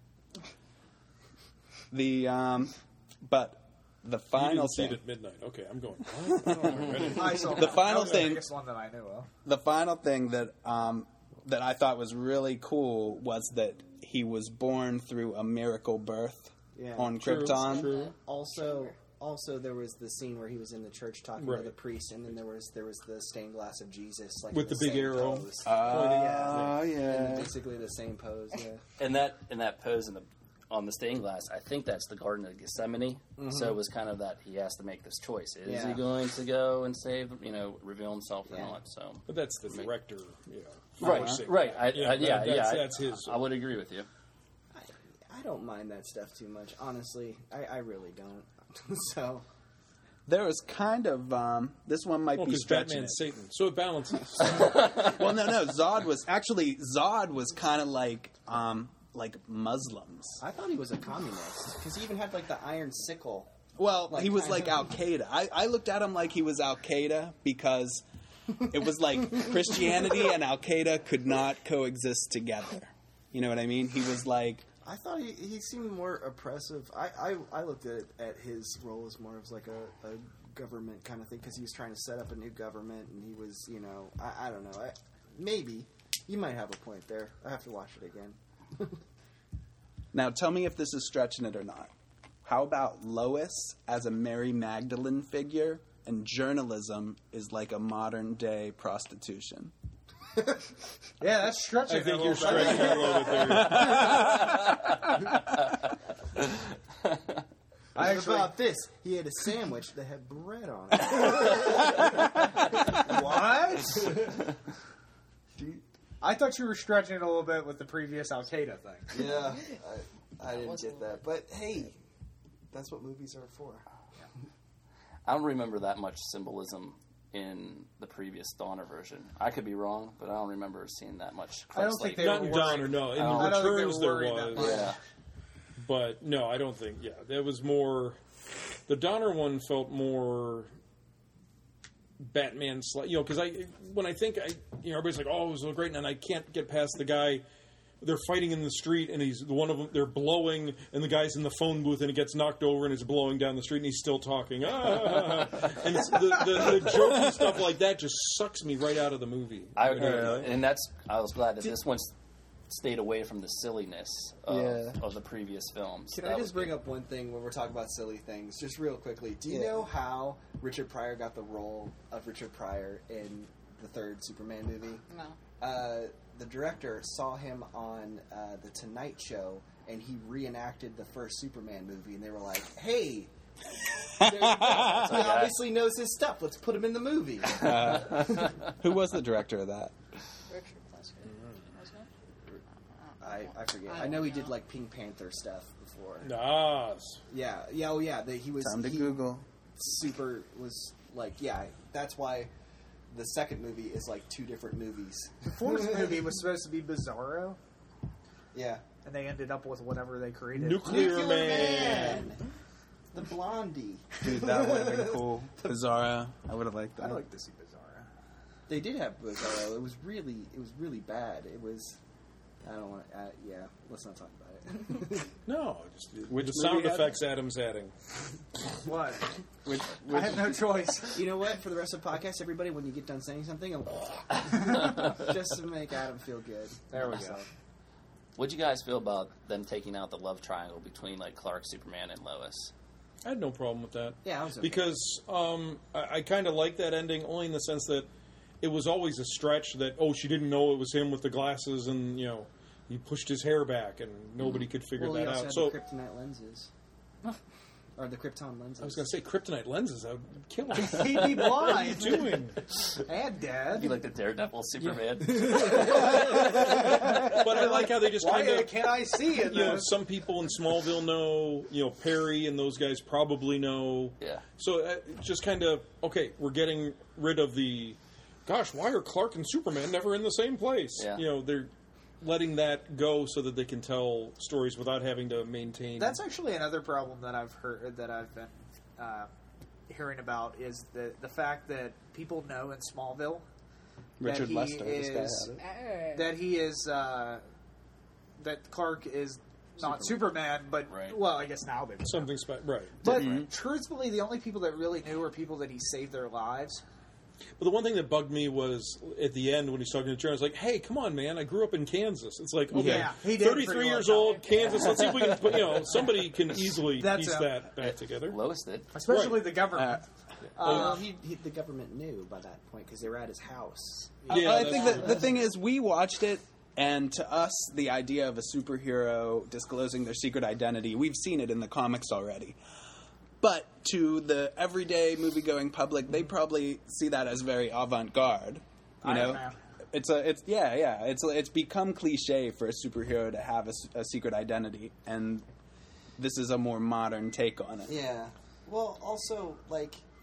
The um, but the you final didn't see thing. it at midnight. Okay, I'm going. What? I don't remember anything. I saw The that. final That was thing- the biggest one that I knew of. The final thing that um, that I thought was really cool was that he was born through a miracle birth Yeah. on True, Krypton. True. Also, also there was the scene where he was in the church talking Right. to the priest, and then there was there was the stained glass of Jesus, like With in the big same arrow. pose. Oh yeah. yeah. And basically the same pose. Yeah. And that in that pose in the on the stained glass, I think that's the Garden of Gethsemane. So it was kind of that he has to make this choice: is Yeah. he going to go and save, you know, reveal himself or Yeah. not? So But that's the director. You know, right, forcing right, I, that. I, yeah, that- yeah, that's, I- that's his. I would agree with you. I, I don't mind that stuff too much, honestly. I, I really don't. So There was kind of um, this one might Well, be because stretching Batman's it. Satan, so it balances. Well, no, no. Zod was actually Zod was kind of like um, like Muslims. I thought he was a communist because he even had like the iron sickle. Well, Like, he was kind like of- Al Qaeda. I, I looked at him like he was Al Qaeda because it was like Christianity and Al Qaeda could not coexist together. You know what I mean? He was like. I thought he, he seemed more oppressive. I, I, I looked at at his role as more of like a, a government kind of thing because he was trying to set up a new government and he was, you know, I, I don't know. I, maybe you might have a point there. I have to watch it again. Now, tell me if this is stretching it or not. How about Lois as a Mary Magdalene figure, and journalism is like a modern day prostitution? Yeah, that's stretching. I think it a you're little bit. stretching it a little bit there. I actually- about this. He had a sandwich that had bread on it. What? I thought you were stretching it a little bit with the previous Al Qaeda thing. Yeah, I, I didn't get that. But hey, that's what movies are for. I don't remember that much symbolism in the previous Donner version. I could be wrong, but I don't remember seeing that much. I don't think Christ-like. they Not were in worried. Donner, no. In I the don't think they Returns were there worried that was. much. Yeah. But no, I don't think. Yeah, that was more. The Donner one felt more Batman, sli- you know, because I when I think I, you know, everybody's like, oh, it was so great, and I can't get past the guy. They're fighting in the street, and he's one of them. They're blowing, and the guy's in the phone booth, and it gets knocked over, and is blowing down the street, and he's still talking. Ah, and it's, the, the, the jokey stuff like that just sucks me right out of the movie. I, You know? and that's I was glad that this one stayed away from the silliness of, Yeah. of the previous films. Can That I was just bring good. up one thing when we're talking about silly things, just real quickly? Do you Yeah. know how Richard Pryor got the role of Richard Pryor in the third Superman movie? No. Uh, the director saw him on uh, The Tonight Show, and he reenacted the first Superman movie, and they were like, hey, there you go. He obviously knows his stuff. Let's put him in the movie. Who was the director of that? Richard Plasker, wasn't it? I, I forget. I I know he don't did, know. like, Pink Panther stuff before. Nas. Yeah, yeah, oh yeah, the, he was Time to he Google. super, was, like, yeah, that's why the second movie is, like, two different movies. The fourth movie was supposed to be Bizarro, Yeah. and they ended up with whatever they created. Nuclear, Nuclear Man. Man! The Blondie. Dude, that would have been cool. Bizarro. I would have liked that. I'd like to see Bizarro. They did have Bizarro. It was really, it was really bad. It was, I don't want to, uh, yeah, let's not talk about it. No, just Which the movie sound had- effects Adam's adding. What? Which, I have no choice. You know what? For the rest of the podcast, everybody, when you get done saying something, I'll just to make Adam feel good. There we So, go. What'd you guys feel about them taking out the love triangle between like Clark, Superman, and Lois? I had no problem with that. Yeah, I was okay. Because um, I, I kind of like that ending, only in the sense that it was always a stretch that, oh, she didn't know it was him with the glasses, and, you know, he pushed his hair back, and nobody could figure well, he that also out. had So the kryptonite lenses. Or the Krypton lenses. I was going to say kryptonite lenses. I would kill him. He'd be What are blind. you doing? And dead. You like the Daredevil, Superman? But I like how they just Why kind of, can't I see it? you know, some people in Smallville know, you know, Perry and those guys probably know. Yeah. So uh, just kind of, okay, we're getting rid of the, gosh, why are Clark and Superman never in the same place? Yeah. You know, they're letting that go so that they can tell stories without having to maintain. That's actually another problem that I've heard that I've been uh, hearing about is the the fact that people know in Smallville Richard that he Lester, this guy is had it. Uh, that he is uh, that Clark is not Superman, but Right. well, I guess now they. something spe- right. But truthfully, the only people that really knew are people that he saved their lives. But the one thing that bugged me was at the end when he's talking to Jerry, I was like, hey, come on, man, I grew up in Kansas. It's like, okay, Yeah, he did thirty-three pretty years well. old, Kansas. Let's see if we can, put, you know, somebody can easily That's piece a- that back together. Lois did. Especially Right. the government. Well, he, he, the government knew by that point because they were at his house. Yeah, I that's think true. that the thing is, we watched it, and to us, the idea of a superhero disclosing their secret identity, we've seen it in the comics already. But to the everyday movie-going public, they probably see that as very avant-garde. You I know, don't know. it's a, it's yeah, yeah. It's it's become cliche for a superhero to have a, s- a secret identity, and this is a more modern take on it. Yeah. Well, also, like,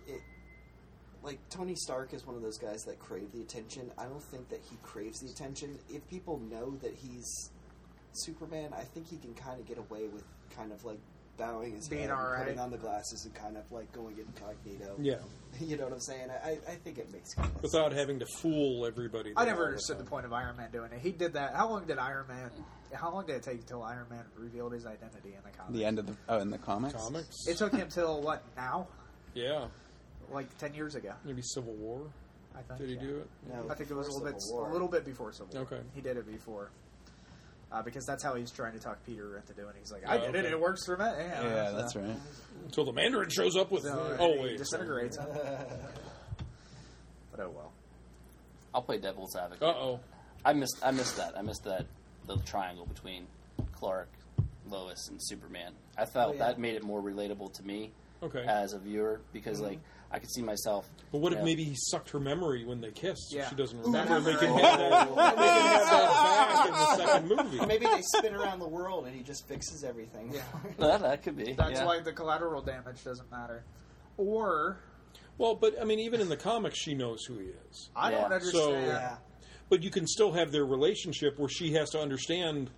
like Tony Stark is one of those guys that crave the attention. I don't think that he craves the attention. If people know that he's Superman, I think he can kind of get away with kind of like bowing his Being head, all and right. putting on the glasses, and kind of like going incognito. Yeah. You know what I'm saying? I, I think it makes kind of Without sense. having to fool everybody. I there never all understood the time. point of Iron Man doing it. He did that. How long did Iron Man? How long did it take until Iron Man revealed his identity in the comics? The end of the oh, in the comics. Comics? It took him till what now? Yeah. Like ten years ago, Maybe Civil War. I think. Did he yeah. do it? No, I think it was a little bit, Civil War. a little bit before Civil War. Okay. He did it before, uh, because that's how he's trying to talk Peter into doing it. He's like, "I Oh, did it. okay. It works for me." Yeah, Yeah, so- that's right. Until the Mandarin shows up with. So, oh and he wait. disintegrates. him. But oh well. I'll play devil's advocate. Uh oh. I missed. I missed that. I missed that little triangle between Clark, Lois, and Superman. I felt Oh, yeah. that made it more relatable to me Okay. as a viewer because, like, I could see myself. But what you if know, maybe he sucked her memory when they kissed? So Yeah. she doesn't That remember. And they happened. can have that. They can have that back in the second movie. Maybe they spin around the world and he just fixes everything. Yeah. That, that could be. That's yeah. why the collateral damage doesn't matter. Or Well, but I mean, even in the comics, she knows who he is. I Yeah. don't understand. So- Yeah. But you can still have their relationship where she has to understand.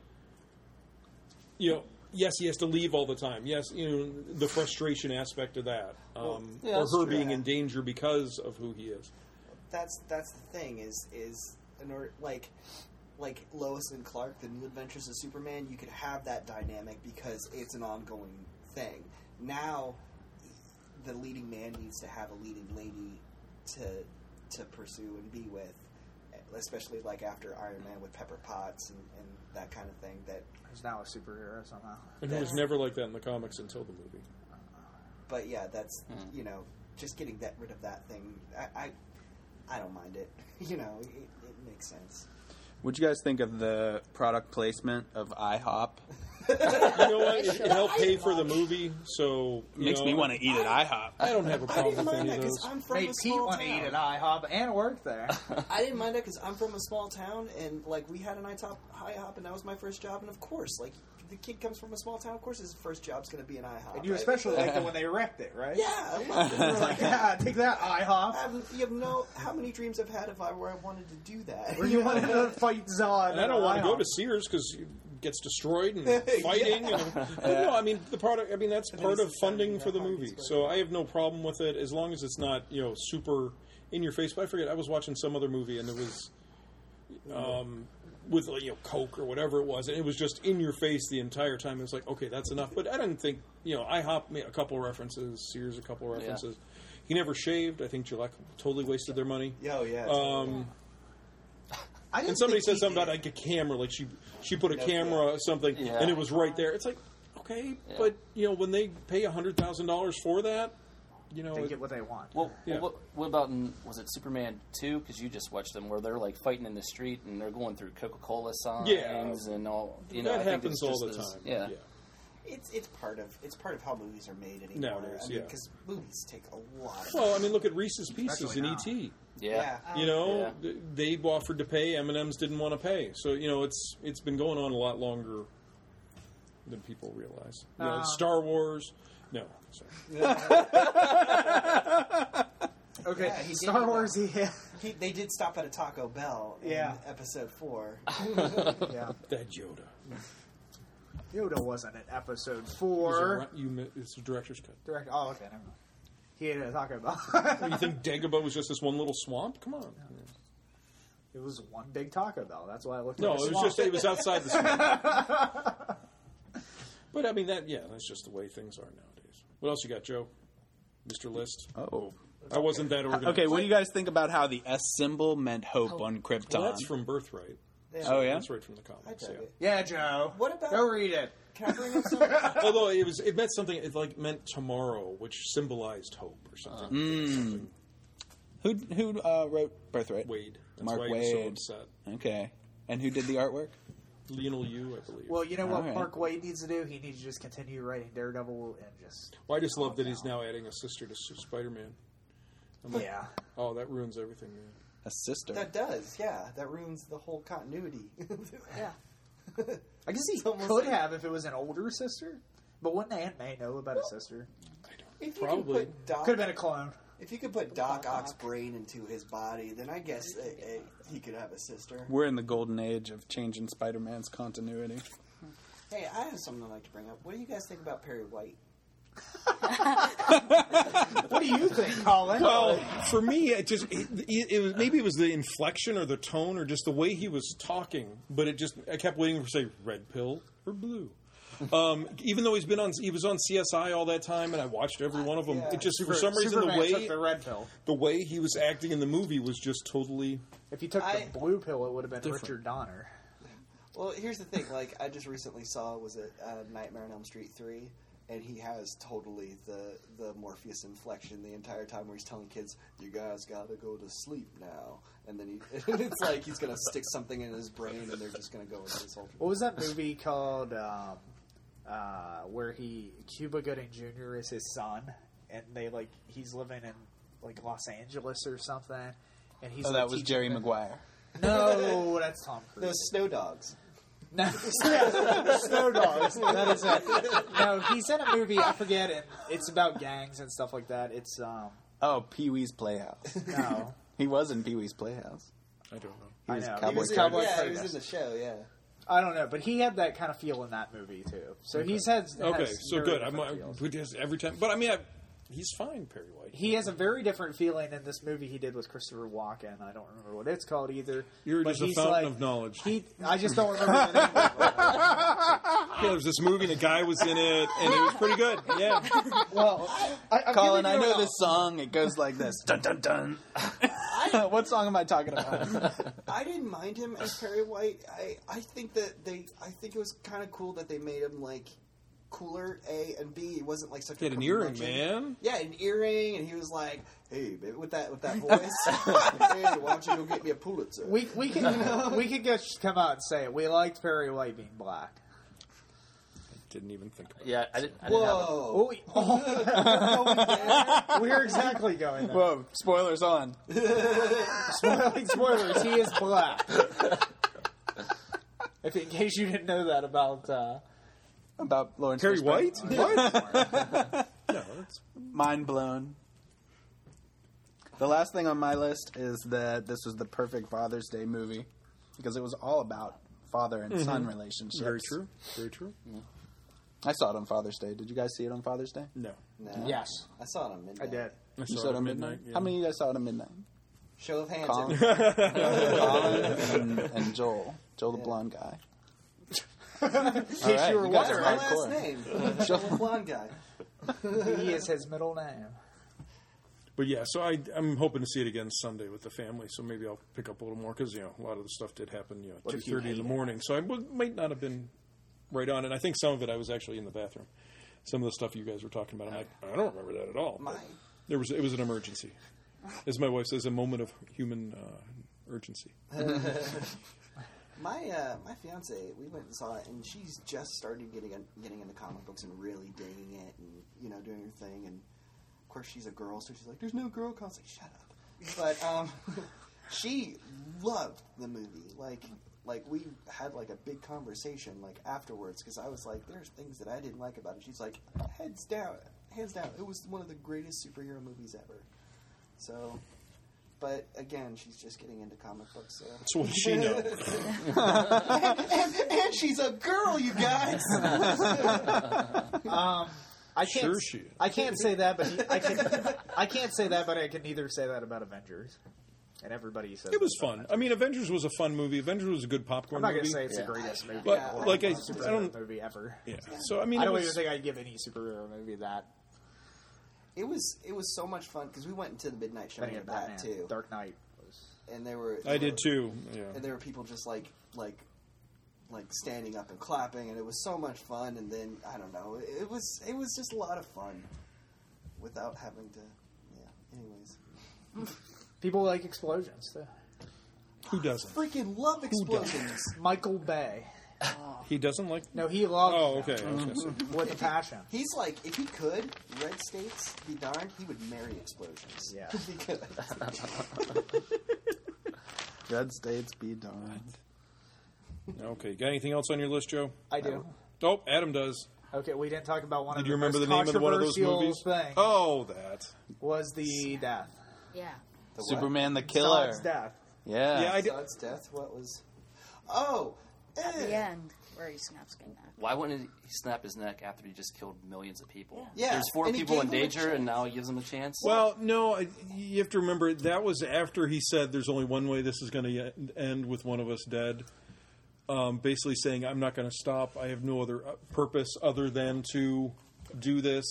You know, yes, he has to leave all the time. Yes, you know the frustration aspect of that, um, yeah, or that's her true. being in danger because of who he is. That's that's the thing is is in order, like like Lois and Clark, the New Adventures of Superman. You could have that dynamic because it's an ongoing thing. Now, the leading man needs to have a leading lady to to pursue and be with, especially like after Iron Man with Pepper Potts and, and that kind of thing. That, He's now a superhero somehow. And he was That's- never like that in the comics until the movie. but yeah, that's Hmm. you know just getting that rid of that thing. I I, I don't mind it. You know, it, it makes sense. What'd you guys think of the product placement of IHOP? You know what? It, it helped pay for the movie, so you Makes know, me want to eat at IHOP. I don't have a I problem didn't with mind any that of because those. I'm from Made a Pete small want to eat town. at IHOP and work there. I didn't mind that because I'm from a small town, and like we had an IHOP, IHOP, and that was my first job. And of course, like the kid comes from a small town, of course his first job's going to be an IHOP. And you right? especially liked it when they wrecked it, right? yeah, I loved it. You were like, yeah, take that, IHOP. I have, you have no how many dreams I've had if I where I wanted to do that. Where you wanted to fight Zod. And I don't want to go IHOP. to Sears because it gets destroyed and fighting. Yeah. And, but no, I mean the product. I mean that's And part then of it's funding the for the pockets movie. square. So I have no problem with it as long as it's not you know super in your face. But I forget. I was watching some other movie and it was. Um, with you know Coke or whatever it was, and it was just in your face the entire time. It was like, okay, that's enough. But I didn't think you know. IHOP made a couple of references, Sears a couple of Yeah. references. He never shaved. I think Gillette totally wasted their money. Yo, yeah. Um, I didn't and somebody think said he something did. about like a camera, like she she put a No, camera or something, Yeah. and it was right there. It's like, okay, Yeah. but you know when they pay a hundred thousand dollars for that, you know, They it- get what they want. Well, Yeah. well, what, what about in, was it Superman two? Because you just watched them, where they're like fighting in the street and they're going through Coca Cola signs Yeah. and all. You know, that I think happens it's all just the as- time. Yeah. It's it's part of it's part of how movies are made anymore. Nowadays, I mean, yeah. because movies take a lot. Of Well, I mean, look at Reese's Pieces Especially in now. E T. Yeah. You know, Yeah. th- they offered to pay, M and M's didn't want to pay. So you know, it's it's been going on a lot longer than people realize. You know, Uh. Star Wars, no, sorry. Okay, Yeah, he did Star do Wars, yeah. He, they did stop at a Taco Bell in Yeah. episode four. yeah. that Yoda. Yoda wasn't in episode It was a four. ru- you mi- it's a director's cut. Direct. Oh, okay, never mind. He had to talk about. You think Dagobah was just this one little swamp? Come on. It was one big Taco Bell. That's why I looked. No, like a it was swamp. just it was outside the swamp. But I mean that yeah, that's just the way things are nowadays. What else you got, Joe? Mister List. Oh. I wasn't that organized. Okay, what do you guys think about how the S symbol meant hope on Krypton? Well, that's from Birthright. Oh, yeah? That's right from the I comics. dug Yeah. it. Yeah, Joe. What about- Go read it. Can I bring up something? Although it was, it meant something. It like meant tomorrow, which symbolized hope or something. Mm. something Who who uh, wrote Birthright? Wade. That's Mark why he was so Wade. upset. Okay. And who did the artwork? Lionel Yu, I believe. Well, you know what All right. Mark Waid needs to do? He needs to just continue writing Daredevil and just. Well, I just love that he's now adding a sister to Spider Man. Yeah. Oh, that ruins everything, man. A sister. That does, yeah. That ruins the whole continuity. Yeah. I guess he It's almost could like- have if it was an older sister. But wouldn't Aunt May know about a sister? I don't. If you Probably. can put Doc, Could have been a clone. If you could put Doc Ock's brain into his body, then I guess uh, uh, he could have a sister. We're in the golden age of changing Spider-Man's continuity. Hey, I have something I'd like to bring up. What do you guys think about Perry White? What do you think, Colin? Well, for me, it just it, it was maybe it was the inflection or the tone or just the way he was talking, but it just I kept waiting for say red pill or blue. Um, even though he's been on, he was on C S I all that time, and I watched every one of them. Yeah. It just Super, for some reason Superman the way took the red pill. the way he was acting in the movie was just totally. If he took I- the blue pill, it would have been Different. Richard Donner. Well, here's the thing. Like, I just recently saw, was it uh, Nightmare on Elm Street three? And he has totally the, the Morpheus inflection the entire time where he's telling kids, you guys gotta go to sleep now. And then he, and it's like he's gonna stick something in his brain and they're just gonna go into this whole... What was that movie called um, uh, where he Cuba Gooding Junior is his son, and they like he's living in like Los Angeles or something, and he's Oh, like, that was teaching Jerry them- Maguire. No, that's Tom Cruise. Those snow dogs. No, Snow Dogs. That is it. No, he's in a movie. I forget it. It's about gangs and stuff like that. It's um Oh, Pee-wee's Playhouse. no. He was in Pee-wee's Playhouse. I don't know. He I was know. Cowboy He was Carter. Cowboy yeah, Carter. he was in the show, yeah. I don't know, but he had that kind of feel in that movie too. So he's had Okay, has so very good. I'm, different I, feels. we just every time, but I mean, I, he's fine, Perry White. He has a very different feeling in this movie he did with Christopher Walken. I don't remember what it's called either. You're but just a he's fountain like- of knowledge. He, I just don't remember the name of it. Yeah, there was this movie, and a guy was in it, and it was pretty good. Yeah, Well, I, I'm Colin, giving I you know a- this song. It goes like this. Dun dun dun. What song am I talking about? I didn't mind him as Perry White. I, I think that they... I think it was kind of cool that they made him, like, cooler, A, and B, it wasn't, like, such he a had an earring, curmudgeon. man. Yeah, an earring, and he was like, "Hey, baby," with that with that voice. Hey, why don't you go get me a Pulitzer? We we can we could just come out and say it. We liked Perry White being black. Didn't even think about it. Yeah, I didn't. I didn't have a, Whoa! Oh, we- oh. We're exactly going there. Whoa! Spoilers on. Spoiling spoilers, he is black. If in case you didn't know that about uh, About Lawrence Perry Fishburne. White? What? no, it's Mind blown. The last thing on my list is that this was the perfect Father's Day movie because it was all about father and son relationships. very true. Very true. I saw it on Father's Day. Did you guys see it on Father's Day? No, No. yes, I saw it on midnight. I did. I You saw saw it at on midnight? yeah. How many of you guys saw it on midnight? Show of hands. Colin, everybody. Colin and, and Joel. Joel the Yeah. blonde guy. In case right, you were you guys What's are my wondering, hardcore. last name? Show the blonde guy. he is his middle name. But yeah, so I, I'm hoping to see it again Sunday with the family. So maybe I'll pick up a little more because you know a lot of the stuff did happen, you know, What two if you thirty in the hate morning. So I would, might not have been right on. And I think some of it I was actually in the bathroom. Some of the stuff you guys were talking about, I'm like, I don't remember that at all. My, There was it was an emergency, as my wife says, a moment of human uh, urgency. my, uh, my fiance, we went and saw it, and she's just started getting getting into comic books and really digging it, and you know, doing her thing. And of course, she's a girl, so she's like, "There's no girl comics." Like, shut up. But um, she loved the movie. Like, like we had like a big conversation like afterwards because I was like, "There's things that I didn't like about it." She's like, "Heads down, hands down. It was one of the greatest superhero movies ever." So. But again, she's just getting into comic books. So. So what does she know? and, and, and she's a girl, you guys. Um, I can't. Sure she is. I can't say that, but he, I can. I can't say that, but I can neither say that about Avengers. And everybody says It was that about fun. I mean, Avengers was a fun movie. Avengers was a good I'm popcorn not going movie. to say it's Yeah. the greatest movie. But, ever, like, I- or superhero I don't- movie ever. Yeah. So I mean, I it don't was, even think I'd give any superhero movie that. It was it was so much fun because we went into the midnight Then showing again, of that Batman, too, Dark Knight was. and there were I there did were- too. Yeah. and there were people just like like like standing up and clapping, and it was so much fun. And then I don't know, it, it was it was just a lot of fun without having to. Yeah. Anyways, People like explosions. Too. Who doesn't? freaking love explosions. Michael Bay. He doesn't like. No, he loved Oh, them okay. I was gonna say. with a passion. He's like, if he could, red states, be darned, he would marry explosions. Yeah. If he could. Red States be darned. Okay. Got anything else on your list, Joe? I do. Oh, Adam does. Okay, we didn't talk about one Did of you the remember most the name of one of those controversial movies? things Oh, that. was the death. Yeah. The what? Superman the Killer. Zod's death. Yeah. Yeah, I did. Zod's death. What was? Oh, At eh. the end, where he snaps his neck. Why wouldn't he snap his neck after he just killed millions of people? Yeah. There's four And he people in gave him a danger, and chance. now he gives them a chance. Well, no, I, you have to remember that was after he said there's only one way this is going to end with one of us dead. Um, basically saying, I'm not going to stop. I have no other uh, purpose other than to do this.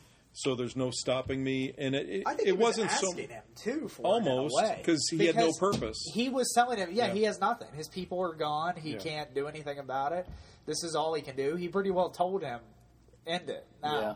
So there's no stopping me. And it, it, I think it he was wasn't so. asking him too for Almost, it in a way. 'cause he had no Because purpose. He was telling him, yeah, Yeah. he has nothing. His people are gone. He Yeah. can't do anything about it. This is all he can do. He pretty well told him, end it now.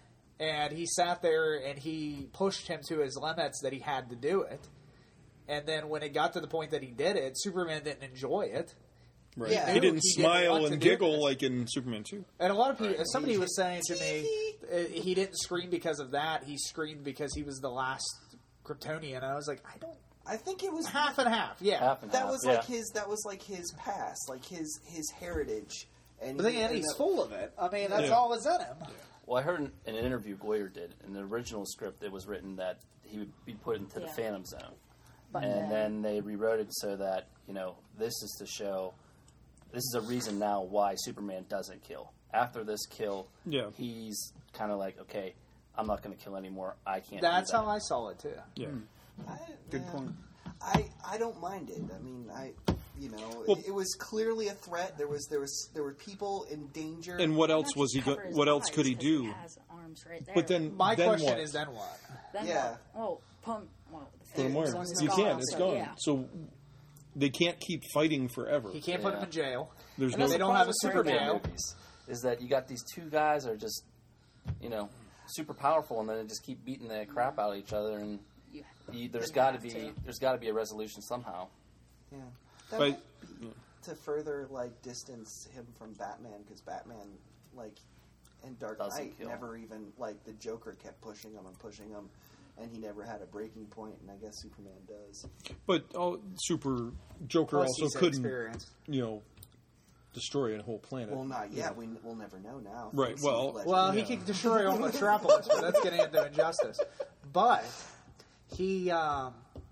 And he sat there and he pushed him to his limits that he had to do it. And then when it got to the point that he did it, Superman didn't enjoy it. Right. Yeah. He didn't He didn't smile want to and do giggle this. like in Superman two. And a lot of people, somebody was saying to me, uh, he didn't scream because of that. He screamed because he was the last Kryptonian. And I was like, I don't. I think it was Half and half, yeah. Half and that half, was yeah. like his. That was like his past, like his his heritage. And, But then he- and and he's that- full of it. I mean, that's Yeah. all that's in him. Well, I heard in in an interview Goyer did, in the original script, it was written that he would be put into the Yeah. Phantom Zone. But And then they rewrote it so that, you know, this is to show, this is a reason now why Superman doesn't kill. After this kill, Yeah. he's kind of like, okay, I'm not going to kill anymore. I can't That's do that. how I saw it, too. Yeah. I, Good yeah. point. I I don't mind it. I mean, I you know, Well- it, it was clearly a threat. There was there was there were people in danger. And what Why else not was he? just Go- cover his what else eyes, could he 'cause do? He has arms right there. But then, My then question what? is then what? Then Yeah. what? Oh, pump. Well, the Put him where? fingers on his You gone, can't. It's so, gone. Yeah. So they can't keep fighting forever. He can't put him Yeah. in jail. There's And no. that's They the don't have a problem super with Superman jail. movies, is that you got these two guys that are just, you know, super powerful, and then they just keep beating the crap out of each other, and You, you, there's you got to have be to. there's got to be a resolution somehow. yeah, that But- might be to further like distance him from Batman, because Batman like in Dark Doesn't Knight kill. never even like the Joker kept pushing him and pushing him, and he never had a breaking point. And I guess Superman does. But oh, Super Joker Plus also he's couldn't, experienced. you know, destroy a whole planet. Well, not you yet. know. We we'll never know now. Right, Thanks well- to Legend. Well, he Yeah. can destroy all Metropolis, but that's getting into injustice. But he, um,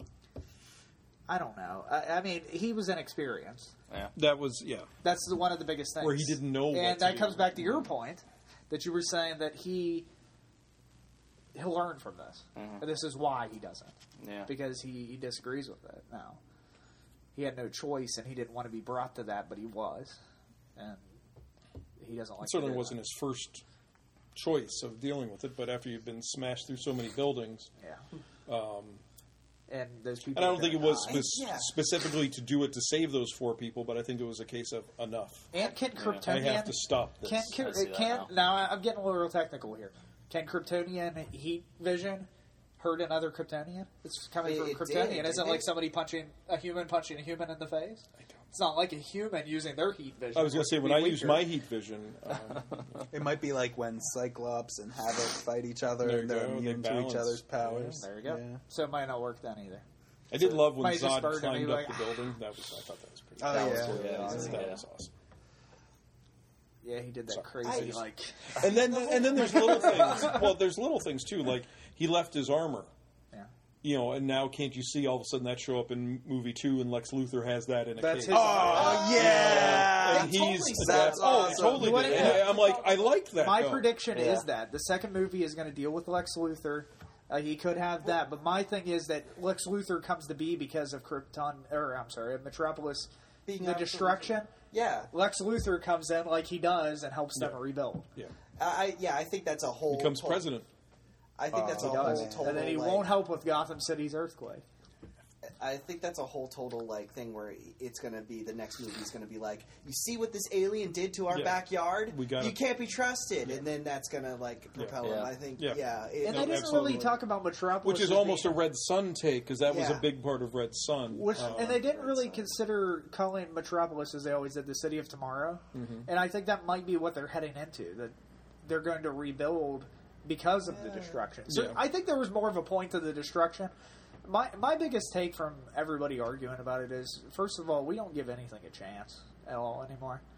I don't know. I, I mean, he was inexperienced. Yeah. That was yeah. That's the, one of the biggest things. Where he didn't know what and to that do. comes back to your point that you were saying that he he'll learn from this. Mhm. This is why he doesn't, Yeah. because he, he disagrees with it now. He had no choice, and he didn't want to be brought to that, but he was, and he doesn't like. It certainly to do wasn't that. his first choice of dealing with it. But after you've been smashed through so many buildings, Yeah, um, and those people. and I don't think it was Uh, spe- yeah. specifically to do it to save those four people, but I think it was a case of enough. And can I Kryptonian have to stop this. Can, I can, see that can now. now I'm getting a little real technical here. Can Kryptonian heat vision hurt another Kryptonian? It's coming It- from it Kryptonian. did, Isn't it it like did. somebody punching a human punching a human in the face? I don't- It's not like a human using their heat vision. I was going to say, when It'd I be use weaker. my heat vision, um, It might be like when Cyclops and Havoc fight each other There you and they're go, they immune to balance. each other's powers. There you go. Yeah. So it might not work then either. I did love when Might just Zod burn him, climbed he'd be up like, the building. That was I thought that was pretty. Oh, that yeah. was really Yeah, awesome. yeah. That was awesome. Yeah, he did that Sorry. crazy I- like. And then and then there's little things. Well, there's little things too. Like he left his armor. Yeah. You know, and now can't you see all of a sudden that show up in movie two, and Lex Luthor has that in a That's case. his. Oh, yeah! and They he's totally adapt- That's oh, awesome. totally. What- Did. And I, I'm like, I liked that. My though. prediction Yeah. is that the second movie is going to deal with Lex Luthor. Uh, he could have that, but my thing is that Lex Luthor comes to be because of Krypton, or I'm sorry, Metropolis, Being the absolutely- destruction. Yeah, Lex Luthor comes in like he does and helps them Yeah. rebuild. Yeah, I I- yeah. I think that's a whole. becomes total- president. I think that's He a does, whole total. and then he like, won't help with Gotham City's earthquake. I think that's a whole total like thing where it's going to be the next movie is going to be like, you see what this alien did to our Yeah. backyard? We gotta- you can't be trusted, and then that's going to like propel Yeah. him. I think, Yeah. yeah, it- And No, they didn't absolutely. really talk about Metropolis, Which is as almost a being- Red Sun take, because that was Yeah. a big part of Red Sun. Which, Uh, and they didn't Red really Sun. consider calling Metropolis, as they always did, the City of Tomorrow. Mm-hmm. And I think that might be what they're heading into, that they're going to rebuild because of the destruction. So Yeah. I think there was more of a point to the destruction. My my biggest take from everybody arguing about it is, first of all, we don't give anything a chance at all anymore.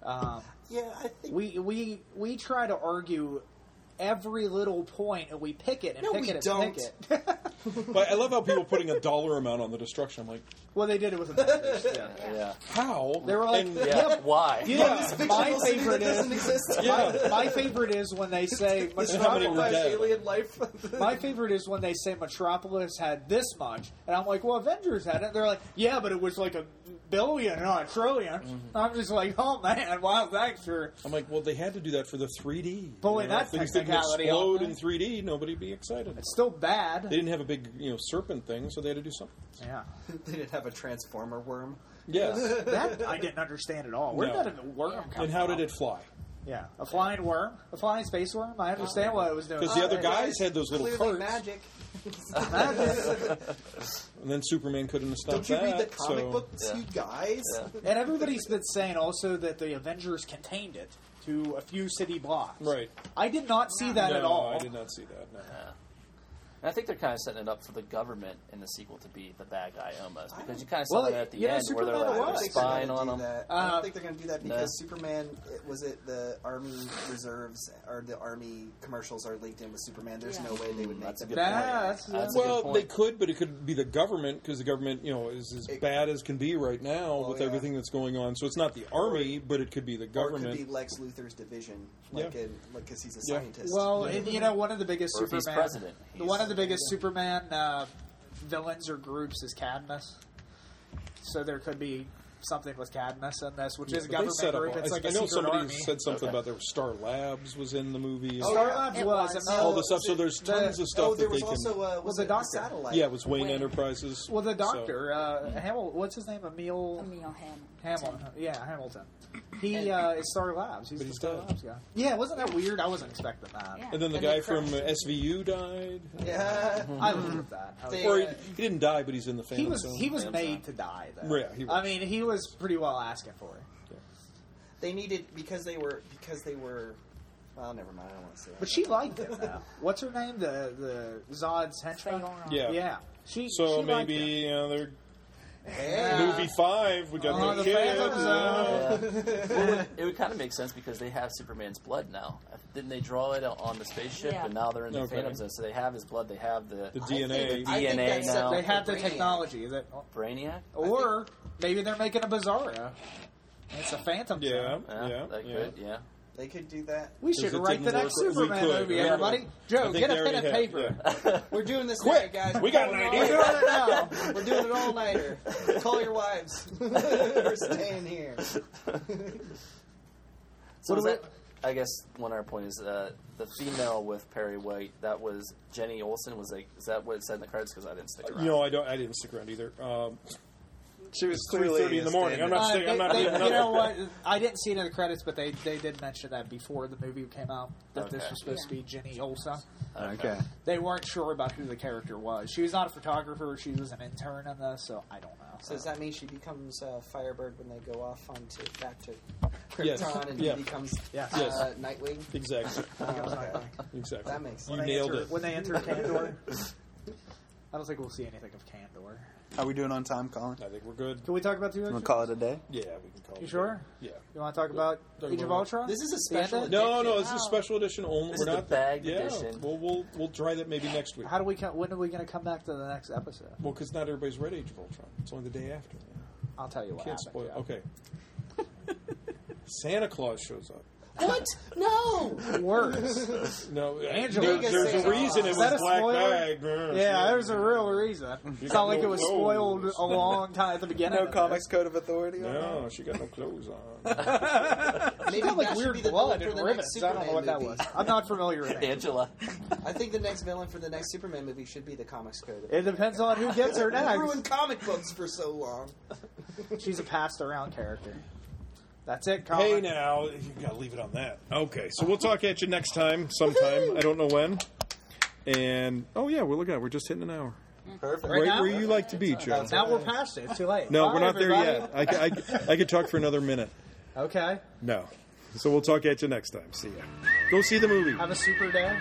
Um, Yeah, I think we we we try to argue every little point, and we pick it and No, pick we it and don't. pick it. But I love how people putting a dollar amount on the destruction. I'm like, Well, they did it with Avengers. Yeah. Yeah. how? They were like, And- Yeah. yeah, Why? yeah. My fictional city favorite that doesn't is exist. Yeah. my favorite is when they say And how many were Metropolis. dead? Alien life. My favorite is when they say Metropolis had this much, and I'm like, well, Avengers had it. They're like, yeah, but it was like a billion, not a trillion. Mm-hmm. I'm just like, oh man, wow, thanks for. I'm like, well, they had to do that for the three D. Boy, You know, that if things didn't technicality explode on in that. three D, nobody'd be excited. It's still bad. They didn't have a big, you know, serpent thing, so they had to do something. Yeah, They didn't have a transformer worm. Yes. that I didn't understand at all. Where No. did that worm come And how from? did it fly? Yeah, a flying worm, a flying space worm. I understand what it was doing. Because the Oh, other hey, guys had those little Clearly carts, magic. magic. and then Superman couldn't have stopped Don't you that. read the comic so books, Yeah. you guys? Yeah. And everybody's been saying also that the Avengers contained it to a few city blocks. right. I did not see that no, at all. I did not see that. No. Yeah. And I think they're kind of setting it up for the government in the sequel to be the bad guy almost, because you kind of saw Well, that at the yeah, end where they're Superman like was. I don't think they're spying gonna on do them. that. I Uh, don't think they're going to do that because no. Superman, it, was it the Army reserves or the Army commercials are linked in with Superman? There's Yeah. no way they would make That's a them. good Nah, point. that's- That's a good Well, point. they could, but it could be the government because the government, you know, is as It- bad as can be right now Oh, with yeah. everything that's going on. So it's not the army, but it could be the Or it government. could be Lex Luthor's division, like Yeah. in like because he's a Yeah. scientist. Well, and, you know, one of the biggest Or if he's Superman, president. the one of the biggest Superman uh, villains or groups is Cadmus. So there could be something with Cadmus in this, which is a But they government set up. group. It's I, like I a know secret somebody army. said something Okay. about there was Star Labs was in the movie. Oh, Star yeah. Labs It was, was. and all the- the stuff. So there's the- tons of stuff oh, there that was they also can. uh, was the it doctor. satellite? Yeah, it was Wayne Wayne. Enterprises. well, the so- doctor, uh, Hamil, what's his name? Emil Emil Hammond. Hamilton. Yeah, Hamilton. He uh, is Star Labs. He's But the he's Star dead. Labs guy. Yeah, wasn't that weird? I wasn't expecting that. Yeah. And then the And guy they from crashed. uh, S V U died. Yeah. I lived with that. I was- They- Or he, he didn't die, but he's in the he Phantom was Zone. he was Phantom made Zone. to die though. Yeah, he was. I mean, he was pretty well asking for it. They needed because they were because they were. Well, never mind. I don't want to say that. But she liked him though. What's her name? The the Zod's henchman. Phaeton. Yeah. Yeah. She. So she liked maybe him. you know, they're Yeah. movie five. We got Oh, the the kid. Phantom Zone. Yeah. Well, it would, it would kind of make sense because they have Superman's blood now. Didn't they draw it on the spaceship, Yeah. and now they're in the Okay. Phantom Zone, so they have his blood. They have the, The I D N A. think- I D N A think that's set now. up They for have the Brainiac. technology that, Brainiac. or maybe they're making a Bizarro. It's a Phantom Yeah, Zone. Yeah, yeah, that yeah. could, yeah. They could do that. We Because should it write the didn't next work. We Superman could, movie, yeah. everybody. I Joe, think get a they pen and already paper. have, We're doing this Quick! night, guys. We got We're an doing idea. it Doing it now. We're doing it all nighter. Call your wives. We're staying here. So What is do we- that, I guess one of our point is uh, the female with Perry White. That was Jenny Olsen. Was like, is that what it said in the credits? Because I didn't stick around. You know, I don't. I didn't stick around either. Um, She was three thirty in the morning. I'm not. Uh, Stick, I'm they- not they- reading you nothing. know what? I didn't see it in the credits, but they, they did mention that before the movie came out that this Okay. was supposed to be Jenny Olsen. Okay. They weren't sure about who the character was. She was not a photographer. She was an intern in this, so I don't know. So does that mean she becomes uh, Firebird when they go off onto back to Yes. Krypton and Yeah. he becomes Yes. uh, Yes. Nightwing? Exactly. Oh, okay. Exactly. That makes You When they nailed enter, it. When they enter Kandor, I don't think we'll see anything of Kandor. How we doing on time, Colin? I think we're good. Can we talk about the Want to call it a day? Yeah, we can call it. You sure? Yeah. You want to talk about Talk Age of about- Ultron? This is a The special ending? No, no, edition. this is a Oh. special edition only. This we're is not the bag yeah, edition. We'll we'll we'll try that maybe next week. How do we? co- When are we going to come back to the next episode? Well, because not everybody's read Age of Ultron. It's only the day after. I'll tell you You what can't happened. spoil. yeah. Okay. Santa Claus shows up. What? No! Worse. No, Angela. there- there's a Santa reason Claus. it Is was that a black spoiler? bag. Yeah, there's a real reason. It's not like no it was clothes. spoiled a long time at the beginning. No of comics code of authority. on No, she got no clothes on. This. Maybe She got like that should weird be the blood villain for and the ribbons. next I don't know what that Superman was. movie. I'm not familiar with it. Angela. I think the next villain for the next Superman movie should be the comics code. It depends on who gets her We ruined next. comic books for so long. She's a passed around character. That's it, Hey, Colin. now you gotta leave it on that. Okay, so we'll talk at you next time, sometime. I don't know when. And oh yeah, we're looking at we're just hitting an hour. Perfect. Right Right now? where you like to be, Joe. Now we're past it. It's too late. No, Bye, we're not there everybody. yet. I, I, I could talk for another minute. Okay. No. So we'll talk at you next time. See ya. Go see the movie. Have a super day.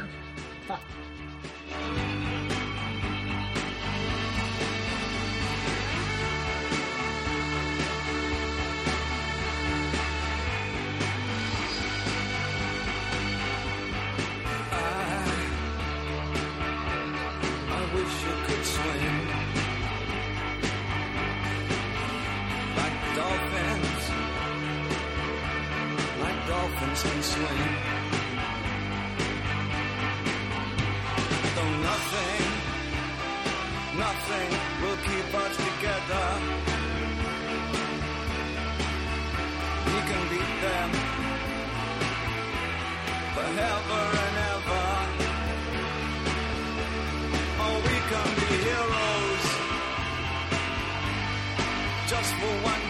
can swing. Though nothing, nothing will keep us together. We can beat them forever and ever. Oh, we can be heroes just for one